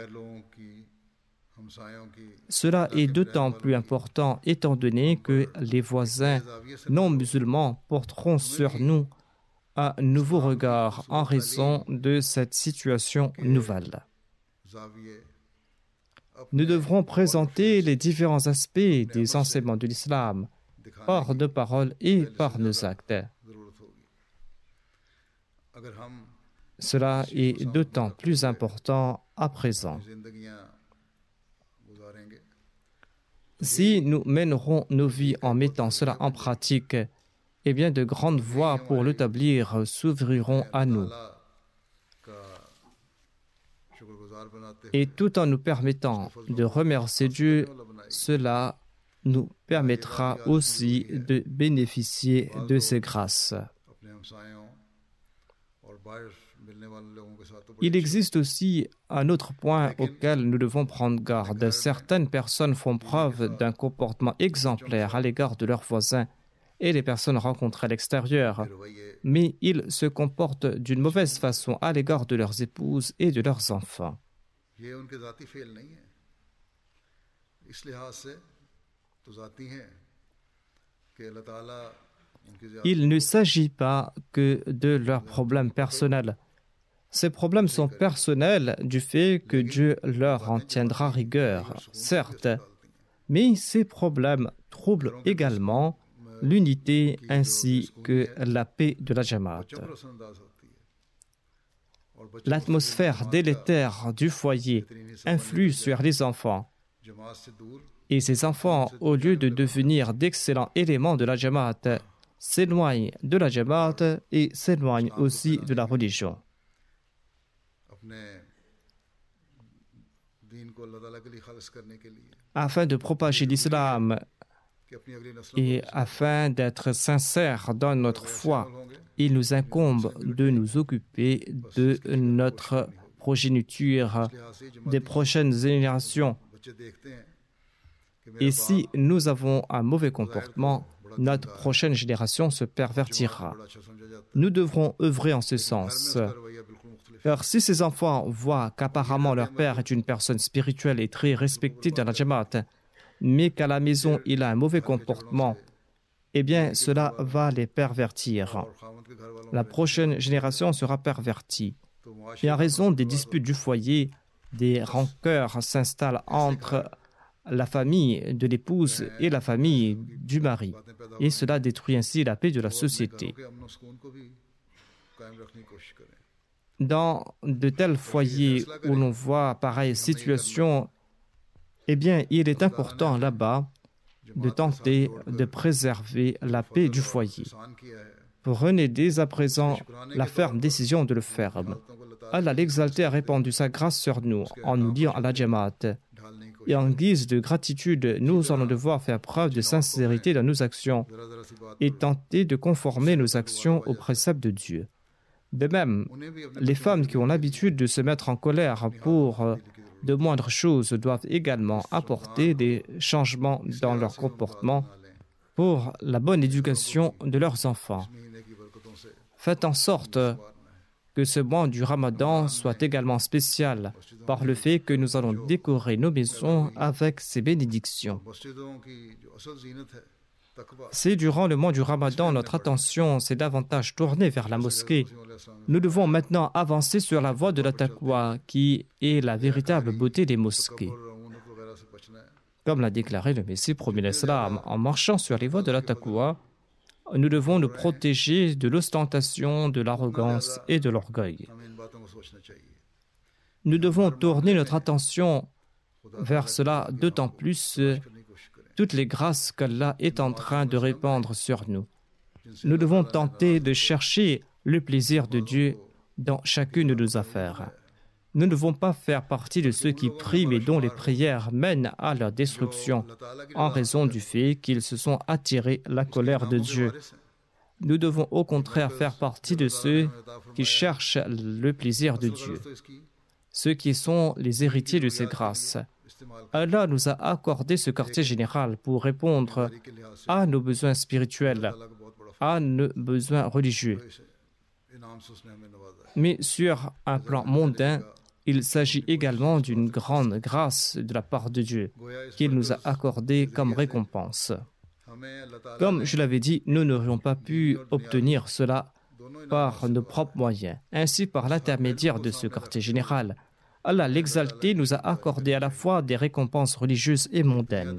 Cela est d'autant plus important étant donné que les voisins non musulmans porteront sur nous un nouveau regard en raison de cette situation nouvelle. Nous devrons présenter les différents aspects des enseignements de l'islam par nos paroles et par nos actes. Cela est d'autant plus important à présent. Si nous mènerons nos vies en mettant cela en pratique, eh bien de grandes voies pour l'établir s'ouvriront à nous. Et tout en nous permettant de remercier Dieu, cela nous permettra aussi de bénéficier de ses grâces. Il existe aussi un autre point auquel nous devons prendre garde. Certaines personnes font preuve d'un comportement exemplaire à l'égard de leurs voisins, et les personnes rencontrées à l'extérieur, mais ils se comportent d'une mauvaise façon à l'égard de leurs épouses et de leurs enfants. ये उनके ज़ाती फेल नहीं है, इस लिहाज से तो ज़ाती हैं कि अल्लाह ताला उनकी ज़्यादती Il ne s'agit pas que de leurs problèmes personnels. Ces problèmes sont personnels du fait que Dieu leur en tiendra rigueur, certes, mais ces problèmes troublent également l'unité ainsi que la paix de la Jamaat. को रसमंदाज होती है और बच्चों L'atmosphère délétère du foyer influe sur les enfants, जमात से दूर et ces enfants, au lieu de devenir d'excellents éléments de la Jamaat, s'éloignent de la Jamaat et s'éloignent aussi de la religion. अपने दीन को अल्लाह ताला के लिए खालिस करने के लिए Afin de propager l'islam कि अपनी अगली नस्लों et afin d'être sincères dans notre foi, होंगे il nous incombe de nous occuper de notre progéniture, लिहाज से des prochaines générations. बच्चे देखते हैं कि Et मेरा si nous avons un mauvais comportement, notre prochaine génération se pervertira. बड़ा अच्छा समझा जाता Nous devrons œuvrer en ce है घर में sens. उसका रवैया बिल्कुल मुख्तलिफ Car si ces enfants voient qu'apparemment leur père est une personne spirituelle et très respectée dans la Jamaat, mais qu'à la maison il a un mauvais comportement, eh bien cela va les pervertir. और खामद के घर वालों La prochaine génération sera pervertie. तो Et मुआशरे en raison des disputes du foyer, des rancœurs s'installent entre la famille de l'épouse et la famille du mari. बातें पैदा Et cela détruit ainsi la paix de la société. के अमन सुकून को भी कायम रखने की कोशिश करें Dans de tels foyers où l'on voit pareille situation, eh bien, il est important là-bas de tenter de préserver la paix du foyer. एहसान किया है Prenez dès à présent la ferme décision de le faire. हालतों को अल्लाह ताला Allah l'exalté a répandu sa grâce sur nous en nous liant à la Jamaat. ढालने की Et en guise de gratitude, nous allons devoir faire preuve de sincérité dans nos actions जरा जरा सी बात et tenter de conformer nos actions aux préceptes de Dieu. De même, उन्हें भी अपने les femmes qui ont l'habitude de se mettre en colère pour de moindres choses doivent également apporter des changements dans leur comportement pour la bonne éducation de leurs enfants. महीने की बरकतों से Faites en sorte que ce mois du Ramadan soit également spécial par le fait que nous allons décorer nos maisons avec ses bénédictions. मस्जिदों की जो असल जीनत है तकवा Si durant le mois du Ramadan, notre attention s'est davantage tournée vers la mosquée, nous devons maintenant avancer sur la voie de la taqwa, qui est la véritable beauté des mosquées. और रऊनक वगैरह से बचना है Comme l'a déclaré le Messie promis l'Islam, en marchant sur les voies de la taqwa, nous devons nous protéger de l'ostentation, de l'arrogance et de l'orgueil. हमें इन बातों को सोचना चाहिए Nous devons tourner notre attention vers cela, d'autant plus करने की कोशिश करें toutes les grâces qu'Allah est en train de répandre sur nous. Nous devons tenter de chercher le plaisir de Dieu dans chacune de nos affaires. Nous ne devons pas faire partie de ceux qui prient mais dont les prières mènent à leur destruction en raison du fait qu'ils se sont attirés la colère de Dieu. Nous devons au contraire faire partie de ceux qui cherchent le plaisir de Dieu, तो इसकी ceux qui sont les héritiers de ces grâces. इस्तेमाल Allah nous a accordé ce quartier général pour répondre के लिहाज से à nos besoins spirituels, अल्लाह का बहुत बड़ा à nos besoins religieux. इनाम से उसने हमें नवाजा है Mais sur un plan mondain, il s'agit également d'une grande grâce de la part de Dieu गोया इस qu'il nous a accordée comme récompense. हमें अल्लाह ताला Comme je l'avais dit, nous n'aurions pas pu obtenir cela दोनों par nos propres moyens. Ainsi, par l'intermédiaire de ce quartier général, Allah l'exalté nous a accordé à la fois des récompenses religieuses et mondaines.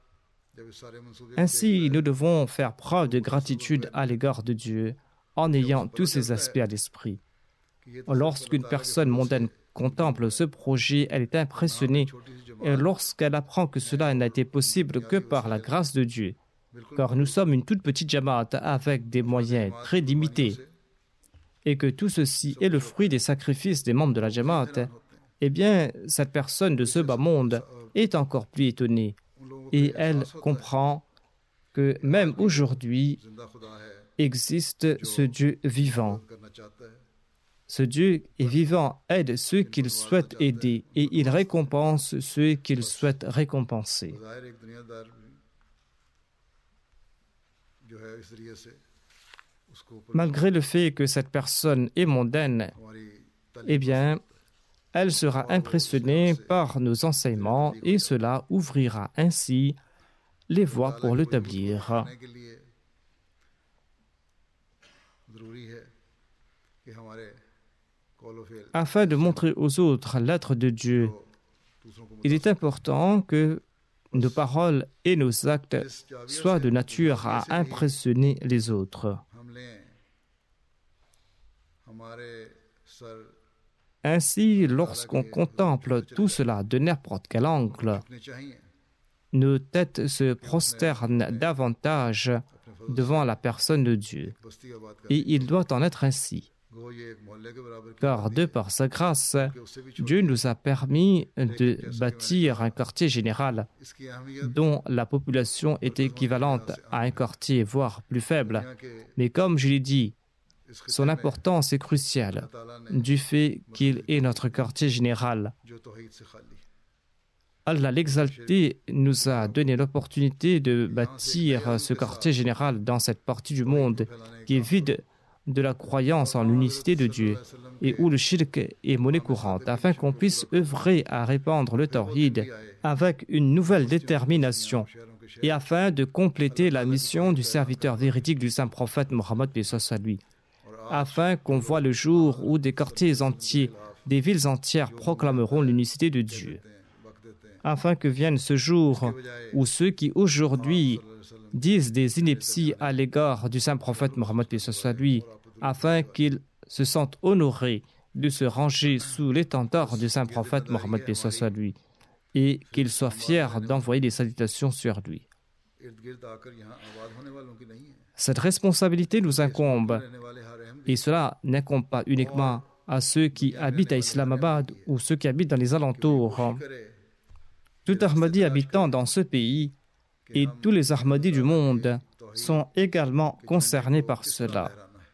जब इस सारे मंसूबे Ainsi, nous devons faire preuve de gratitude à l'égard de Dieu en ayant tous ces aspects à l'esprit. Lorsqu'une personne mondaine contemple ce projet, elle est impressionnée, et lorsqu'elle apprend que cela n'a été possible que par la grâce de Dieu, car nous sommes une toute petite jamaat avec des moyens très limités, et que tout ceci est le fruit des sacrifices des membres de la jamaat, eh bien, cette personne de ce bas monde est encore plus étonnée, et elle comprend que même aujourd'hui जिंदा खुदा है existe ce Dieu vivant. करना चाहता है Ce Dieu est vivant, aide ceux qu'il souhaite aider, et il récompense ceux qu'il souhaite récompenser. ज़ाहिर एक दुनियादार जो है इस जरिए से उसको Malgré le fait que cette personne est mondaine, हमारी eh bien, elle sera impressionnée par nos enseignements et cela ouvrira ainsi les voies pour l'établir. करने के लिए जरूरी है कि हमारे कौल व फेल Afin de montrer aux autres l'être de Dieu, दूसरों को il est important que nos paroles et nos actes soient de nature à impressionner les autres. हम लें हमारे सर Ainsi, lorsqu'on contemple tout cela de n'importe quel angle, झुकने चाहिए nos têtes se prosternent davantage devant la personne de Dieu. बस्ती आबाद कर Et il doit en être ainsi, गो ये एक मोहल्ले के बराबर की car de par sa grâce, कि उससे भी Dieu nous a permis de bâtir un quartier général इसकी अहमियत dont la population est équivalente à un quartier, voire plus faible. दुनिया के Mais comme je l'ai dit, इस son खिते में importance est cruciale अल्लाह ताला ने du fait qu'il est notre quartier général. जो तौहीद से खाली Allah l'exalté nous a donné l'opportunité de bâtir ce quartier général dans cette partie du monde qui est vide de la croyance en l'unicité de Dieu et où le shirk est monnaie courante, afin qu'on puisse œuvrer à répandre le tawhid avec une nouvelle détermination et afin de compléter la mission du serviteur véridique du saint prophète Mohammed lui, afin qu'on voit le jour où des quartiers entiers, des villes entières proclameront l'unicité de Dieu, afin que vienne ce jour où ceux qui aujourd'hui disent des inepties à l'égard du saint prophète Mohammed lui, afin qu'ils se sentent honorés de se ranger sous l'étendard du saint prophète Mohammed lui, et qu'ils soient fiers d'envoyer des salutations sur lui. इर्द गिर्द आकर यहाँ आबाद होने वालों की नहीं है Cette responsabilité nous incombe, रहने वाले हर अहम et cela n'incombe pas uniquement à ceux qui habitent à Islamabad ou ceux qui habitent dans les alentours. करे Tout Ahmadi habitant dans ce pays et tous les Ahmadis du monde sont également concernés par cela.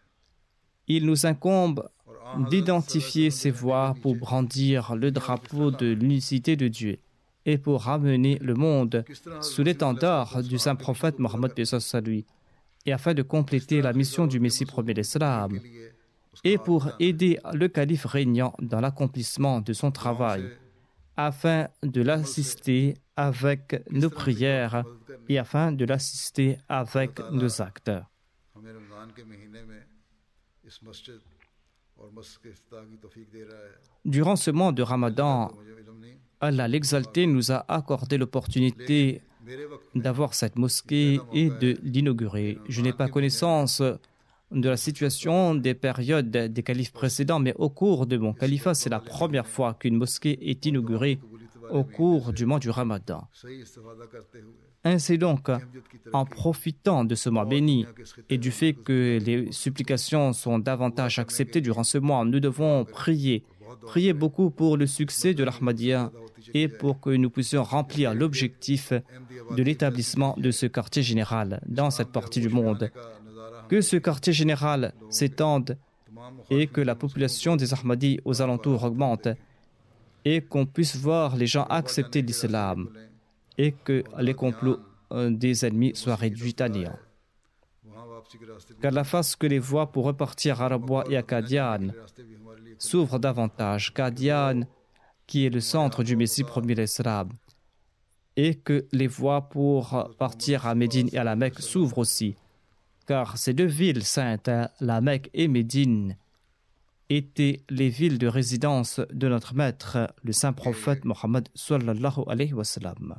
Il nous incombe d'identifier ces voies pour brandir le drapeau de l'unicité de Dieu et pour ramener le monde sous l'étendard du saint prophète Mohammed lui, et afin de compléter la mission du Messie premier d'Islam, et pour aider le calife régnant dans l'accomplissement de son travail, afin de l'assister avec nos prières et afin de l'assister avec nos actes. हमें रमज़ान के महीने में इस मस्जिद और मस्जिद के इफ्तिताह की तौफीक दे रहा है Durant ce mois de Ramadan, मुझे इल्म नहीं Allah l'exalté nous a accordé l'opportunité मेरे वक्त d'avoir cette mosquée et de l'inaugurer. Je n'ai pas connaissance de la situation des périodes des califes précédents, mais au cours de mon califat, c'est la première fois qu'une mosquée est inaugurée au cours du mois du Ramadan. सही इस्तेफादा करते हुए Ainsi donc, अहमियत की तरह en profitant de ce mois béni et du fait que les supplications sont davantage acceptées durant ce mois, nous devons prier beaucoup pour le succès de l'Ahmadiyya et pour que nous puissions remplir l'objectif de l'établissement de ce quartier général dans cette partie du monde. Que ce quartier général s'étende et que la population des Ahmadis aux alentours augmente et qu'on puisse voir les gens accepter l'islam et que les complots des ennemis soient réduits à néant. वहाँ वापसी के रास्ते भी Qu'Allah fasse que les voies pour repartir à Rabwa et à Qadian रास्ते भी हमारे लिए s'ouvrent davantage. Qadian, qui est le centre du Messie premier d'Islam, et que les voies pour partir à Médine et à la Mecque s'ouvrent aussi. Car ces deux villes saintes, la Mecque et Médine, étaient les villes de résidence de notre maître, le saint prophète Mohammed sallallahu alayhi wa sallam.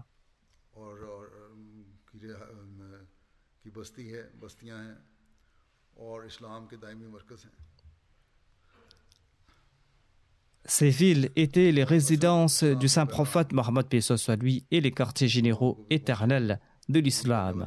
की बस्ती है बस्तियां हैं और इस्लाम के दायमी मरकज़ हैं Ces villes étaient les résidences du saint prophète Mohammed paix soit lui et les quartiers généraux éternels de l'islam.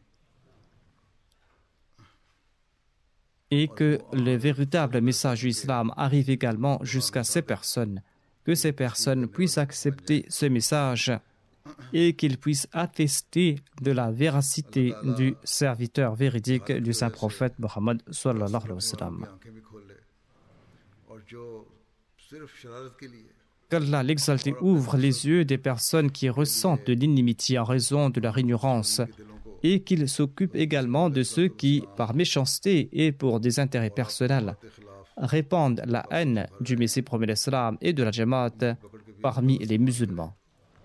Et que le véritable message du islam arrive également jusqu'à ces personnes, que ces personnes puissent accepter ce message et qu'ils puissent attester de la véracité du serviteur véridique du saint prophète Mohammed sallallahu alayhi wa sallam. आंखें भी खोल ले और जो सिर्फ शरारत के लिए Qu'Allah l'exalté ouvre les yeux des personnes qui ressentent de l'inimitié en raison de leur ignorance et qu'il s'occupe également de ceux qui, par méchanceté et pour des intérêts personnels, répandent la haine du Messie premier l'Islam et de la Jamaat parmi les musulmans.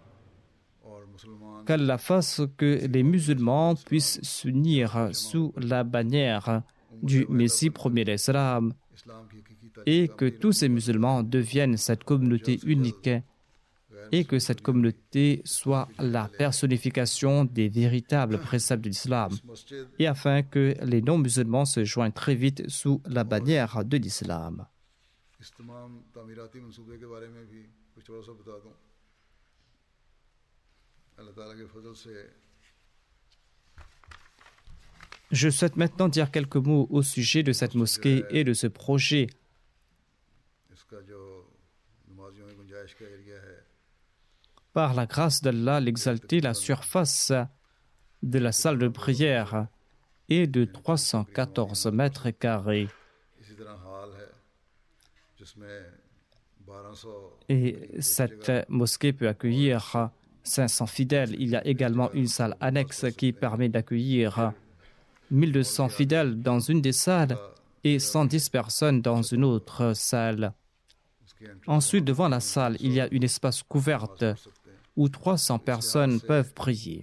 Qu'Allah fasse que les musulmans puissent s'unir sous la bannière du Messie premier l'Islam et que tous ces musulmans deviennent cette communauté unique et que cette communauté soit la personnification des véritables préceptes de l'islam et afin que les non-musulmans se joignent très vite sous la bannière de l'islam. Je souhaite maintenant dire quelques mots au sujet de cette mosquée et de ce projet. Par la grâce d'Allah, l'exalté, la surface de la salle de prière est de 314 mètres carrés. Et cette mosquée peut accueillir 500 fidèles. Il y a également une salle annexe qui permet d'accueillir 1200 fidèles dans une des salles et 110 personnes dans une autre salle. Ensuite, devant la salle, il y a une espace couverte où 300 personnes peuvent prier.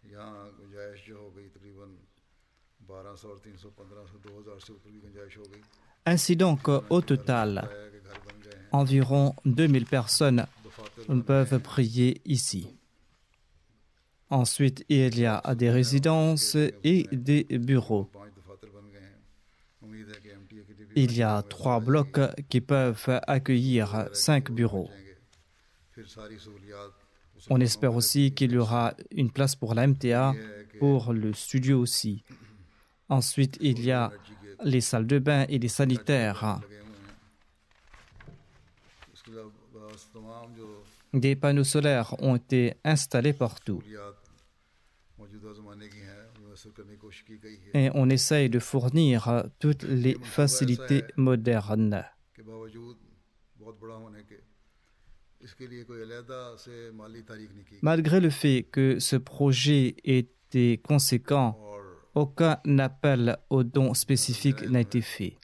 Ainsi donc, au total, environ 2000 personnes peuvent prier ici. Ensuite, il y a des résidences et des bureaux. Il y a 3 blocs qui peuvent accueillir 5 bureaux. On espère aussi qu'il y aura une place pour la MTA, pour le studio aussi. Ensuite, il y a les salles de bain et les sanitaires. Des panneaux solaires ont été installés partout. Et on essaye de fournir toutes les facilités modernes. Malgré le fait que ce projet était conséquent, aucun appel aux dons spécifiques n'a été fait.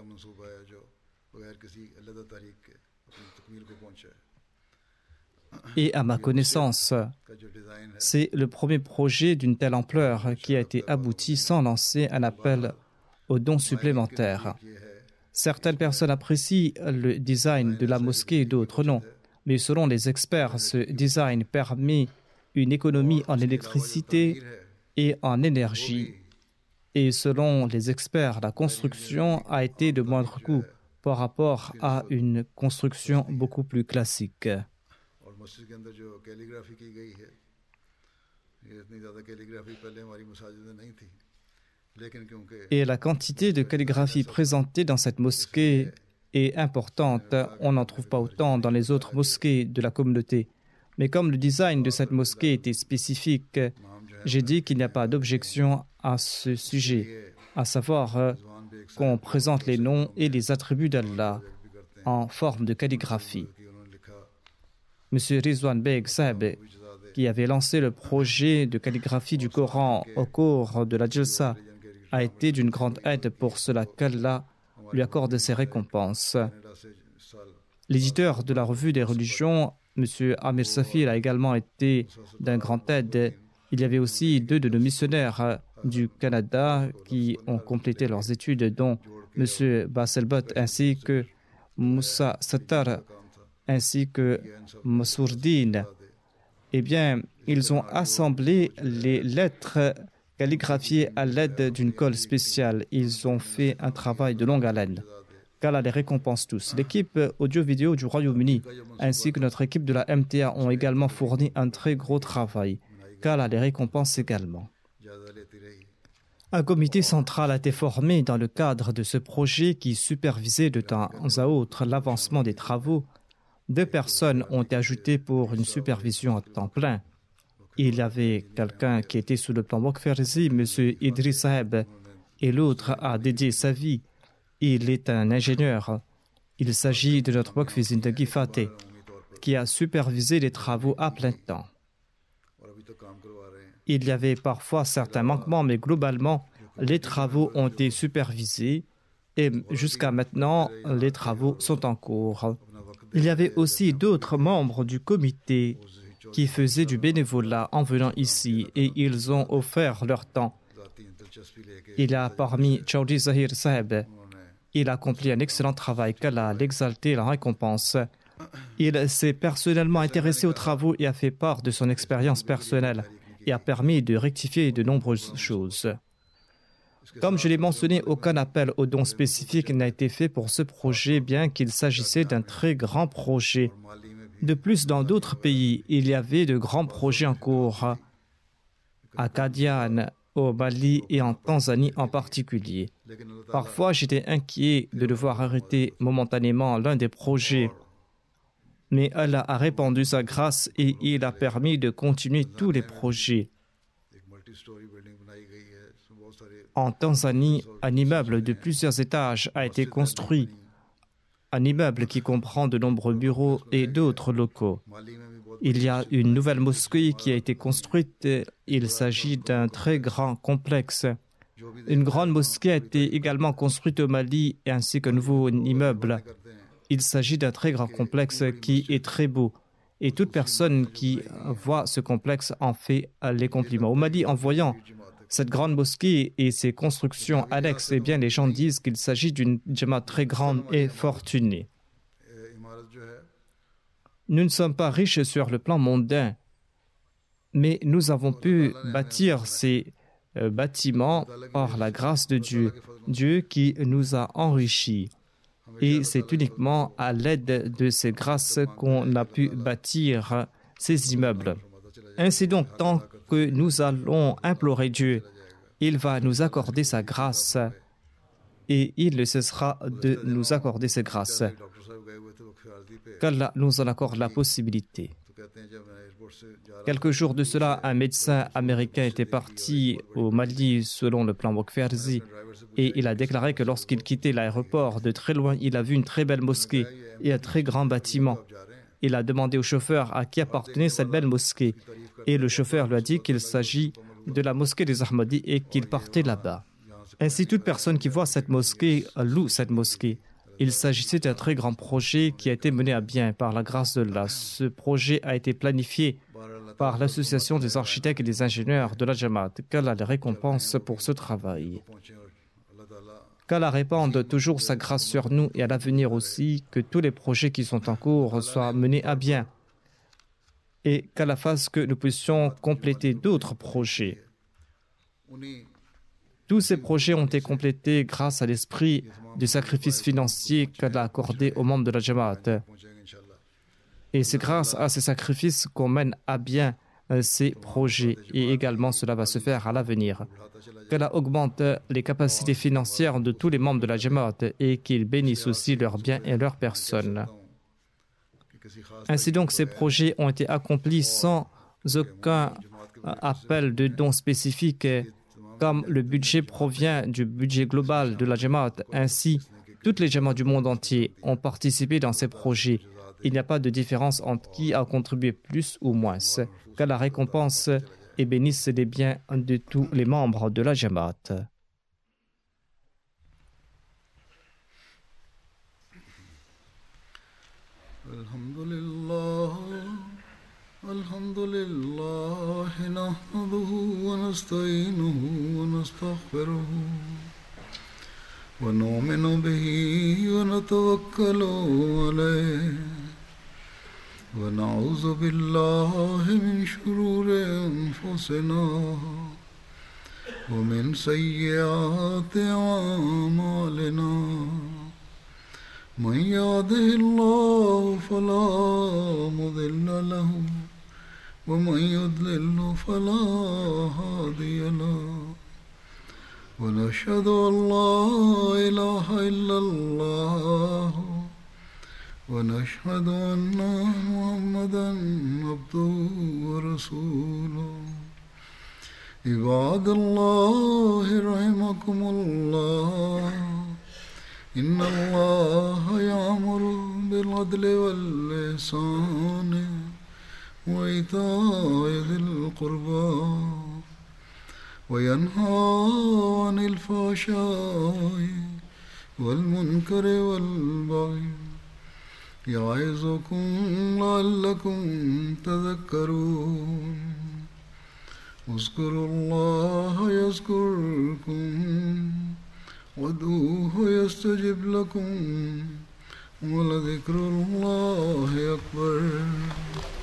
Et à ma connaissance, c'est le premier projet d'une telle ampleur qui a été abouti sans lancer un appel aux dons supplémentaires. Certaines personnes apprécient le design de la mosquée et d'autres non. Mais selon les experts, ce design permet une économie en électricité et en énergie. Et selon les experts, la construction a été de moindre coût par rapport à une construction beaucoup plus classique. Et la quantité de calligraphie présentée dans cette mosquée est importante. On n'en trouve pas autant dans les autres mosquées de la communauté. Mais comme le design de cette mosquée était spécifique, j'ai dit qu'il n'y a pas d'objection à ce sujet, à savoir qu'on présente les noms et les attributs d'Allah en forme de calligraphie. M. Rizwan Beg Saheb, qui avait lancé le projet de calligraphie du Coran au cours de la Jalsa, a été d'une grande aide pour cela qu'Allah lui accorde ses récompenses. L'éditeur de la revue des religions, M. Amir Safir, a également été d'un grand aide. Il y avait aussi 2 de nos missionnaires du Canada qui ont complété leurs études, dont M. Baselbot ainsi que Moussa Sattar ainsi que Massourdine. Eh bien, ils ont assemblé les lettres calligraphiées à l'aide d'une colle spéciale. Ils ont fait un travail de longue haleine. qu'Allah les récompense tous. L'équipe audio-vidéo du Royaume-Uni ainsi que notre équipe de la MTA ont également fourni un très gros travail. qu'Allah les récompense également. Un comité central a été formé dans le cadre de ce projet qui supervisait de temps à autre l'avancement des travaux. 2 personnes ont été ajoutées pour une supervision à temps plein. Il y avait quelqu'un qui était sous le plan Waqf-e-Rizzi, M. Idriss Saheb, et l'autre a dédié sa vie. Il est un ingénieur. Il s'agit de notre Waqf Zindagi Fateh, qui a supervisé les travaux à plein temps. Il y avait parfois certains manquements, mais globalement, les travaux ont été supervisés et jusqu'à maintenant, les travaux sont en cours. Il y avait aussi d'autres membres du comité qui faisaient du bénévolat en venant ici et ils ont offert leur temps. Il y a parmi Chaudhry Zahir Saheb. Il a accompli un excellent travail, qu'Allah l'exalte et la récompense. Il s'est personnellement intéressé aux travaux et a fait part de son expérience personnelle et a permis de rectifier de nombreuses choses. Comme je l'ai mentionné, aucun appel aux dons spécifiques n'a été fait pour ce projet, bien qu'il s'agissait d'un très grand projet. De plus, dans d'autres pays, il y avait de grands projets en cours, à Qadian, au Mali et en Tanzanie en particulier. Parfois, j'étais inquiet de devoir arrêter momentanément l'un des projets, mais Allah a répandu sa grâce et il a permis de continuer tous les projets. En Tanzanie, un immeuble de plusieurs étages a été construit, un immeuble qui comprend de nombreux bureaux et d'autres locaux. Il y a une nouvelle mosquée qui a été construite. Il s'agit d'un très grand complexe. Une grande mosquée a été également construite au Mali ainsi qu'un nouveau immeuble. Il s'agit d'un très grand complexe qui est très beau. Et toute personne qui voit ce complexe en fait les compliments. Au Mali, en voyant cette grande mosquée et ses constructions annexes, eh bien, les gens disent qu'il s'agit d'une jamaat très grande et fortunée. Nous ne sommes pas riches sur le plan mondain, mais nous avons pu bâtir ces bâtiments par la grâce de Dieu, Dieu qui nous a enrichis. Et c'est uniquement à l'aide de ces grâces qu'on a pu bâtir ces immeubles. Ainsi donc, tant que nous allons implorer Dieu, il va nous accorder sa grâce et il ne cessera de nous accorder ses grâces. Qu'Allah nous en accorde la possibilité. Quelques jours de cela, un médecin américain était parti au Mali selon le plan Wokferzi et il a déclaré que lorsqu'il quittait l'aéroport, de très loin, il a vu une très belle mosquée et un très grand bâtiment. Il a demandé au chauffeur à qui appartenait cette belle mosquée et le chauffeur lui a dit qu'il s'agit de la mosquée des Ahmadis et qu'il partait là-bas. Ainsi, toute personne qui voit cette mosquée loue cette mosquée. Il s'agissait d'un très grand projet qui a été mené à bien par la grâce d'Allah. Ce projet a été planifié par l'association des architectes et des ingénieurs de la Jamaat. Qu'Allah les récompense pour ce travail. Qu'Allah répande toujours sa grâce sur nous et à l'avenir aussi, que tous les projets qui sont en cours soient menés à bien et qu'Allah fasse que nous puissions compléter d'autres projets. Tous ces projets ont été complétés grâce à l'esprit du sacrifice financier qu'Allah a accordé aux membres de la Jamaat. Et c'est grâce à ces sacrifices qu'on mène à bien ces projets. Et également, cela va se faire à l'avenir. Qu'Allah augmente les capacités financières de tous les membres de la Jamaat et qu'il bénisse aussi leurs biens et leurs personnes. Ainsi donc, ces projets ont été accomplis sans aucun appel de dons spécifiques. Comme le budget provient du budget global de la Jamaat, ainsi, toutes les Jamaats du monde entier ont participé dans ces projets. Il n'y a pas de différence entre qui a contribué plus ou moins. Qu'Allah récompense et bénisse les biens de tous les membres de la Jamaat. الحمد لله نحمده ونستعينه ونستغفره ونؤمن به ونتوكل عليه ونعوذ بالله من شرور أنفسنا ومن سيئات أعمالنا من يهده الله فلا مضل له ومن يضلل فلا هادي له ونشهد أن لا إله إلا الله ونشهد أن محمدا عبده ورسوله عباد الله رحمكم الله إن الله يأمر بالعدل والإحسان وإيتاء ذي القربى وينهى عن الفحشاء والمنكر والبغي يعظكم لعلكم تذكرون اذكروا الله يذكركم وادعوه يستجب لكم ولذكر الله أكبر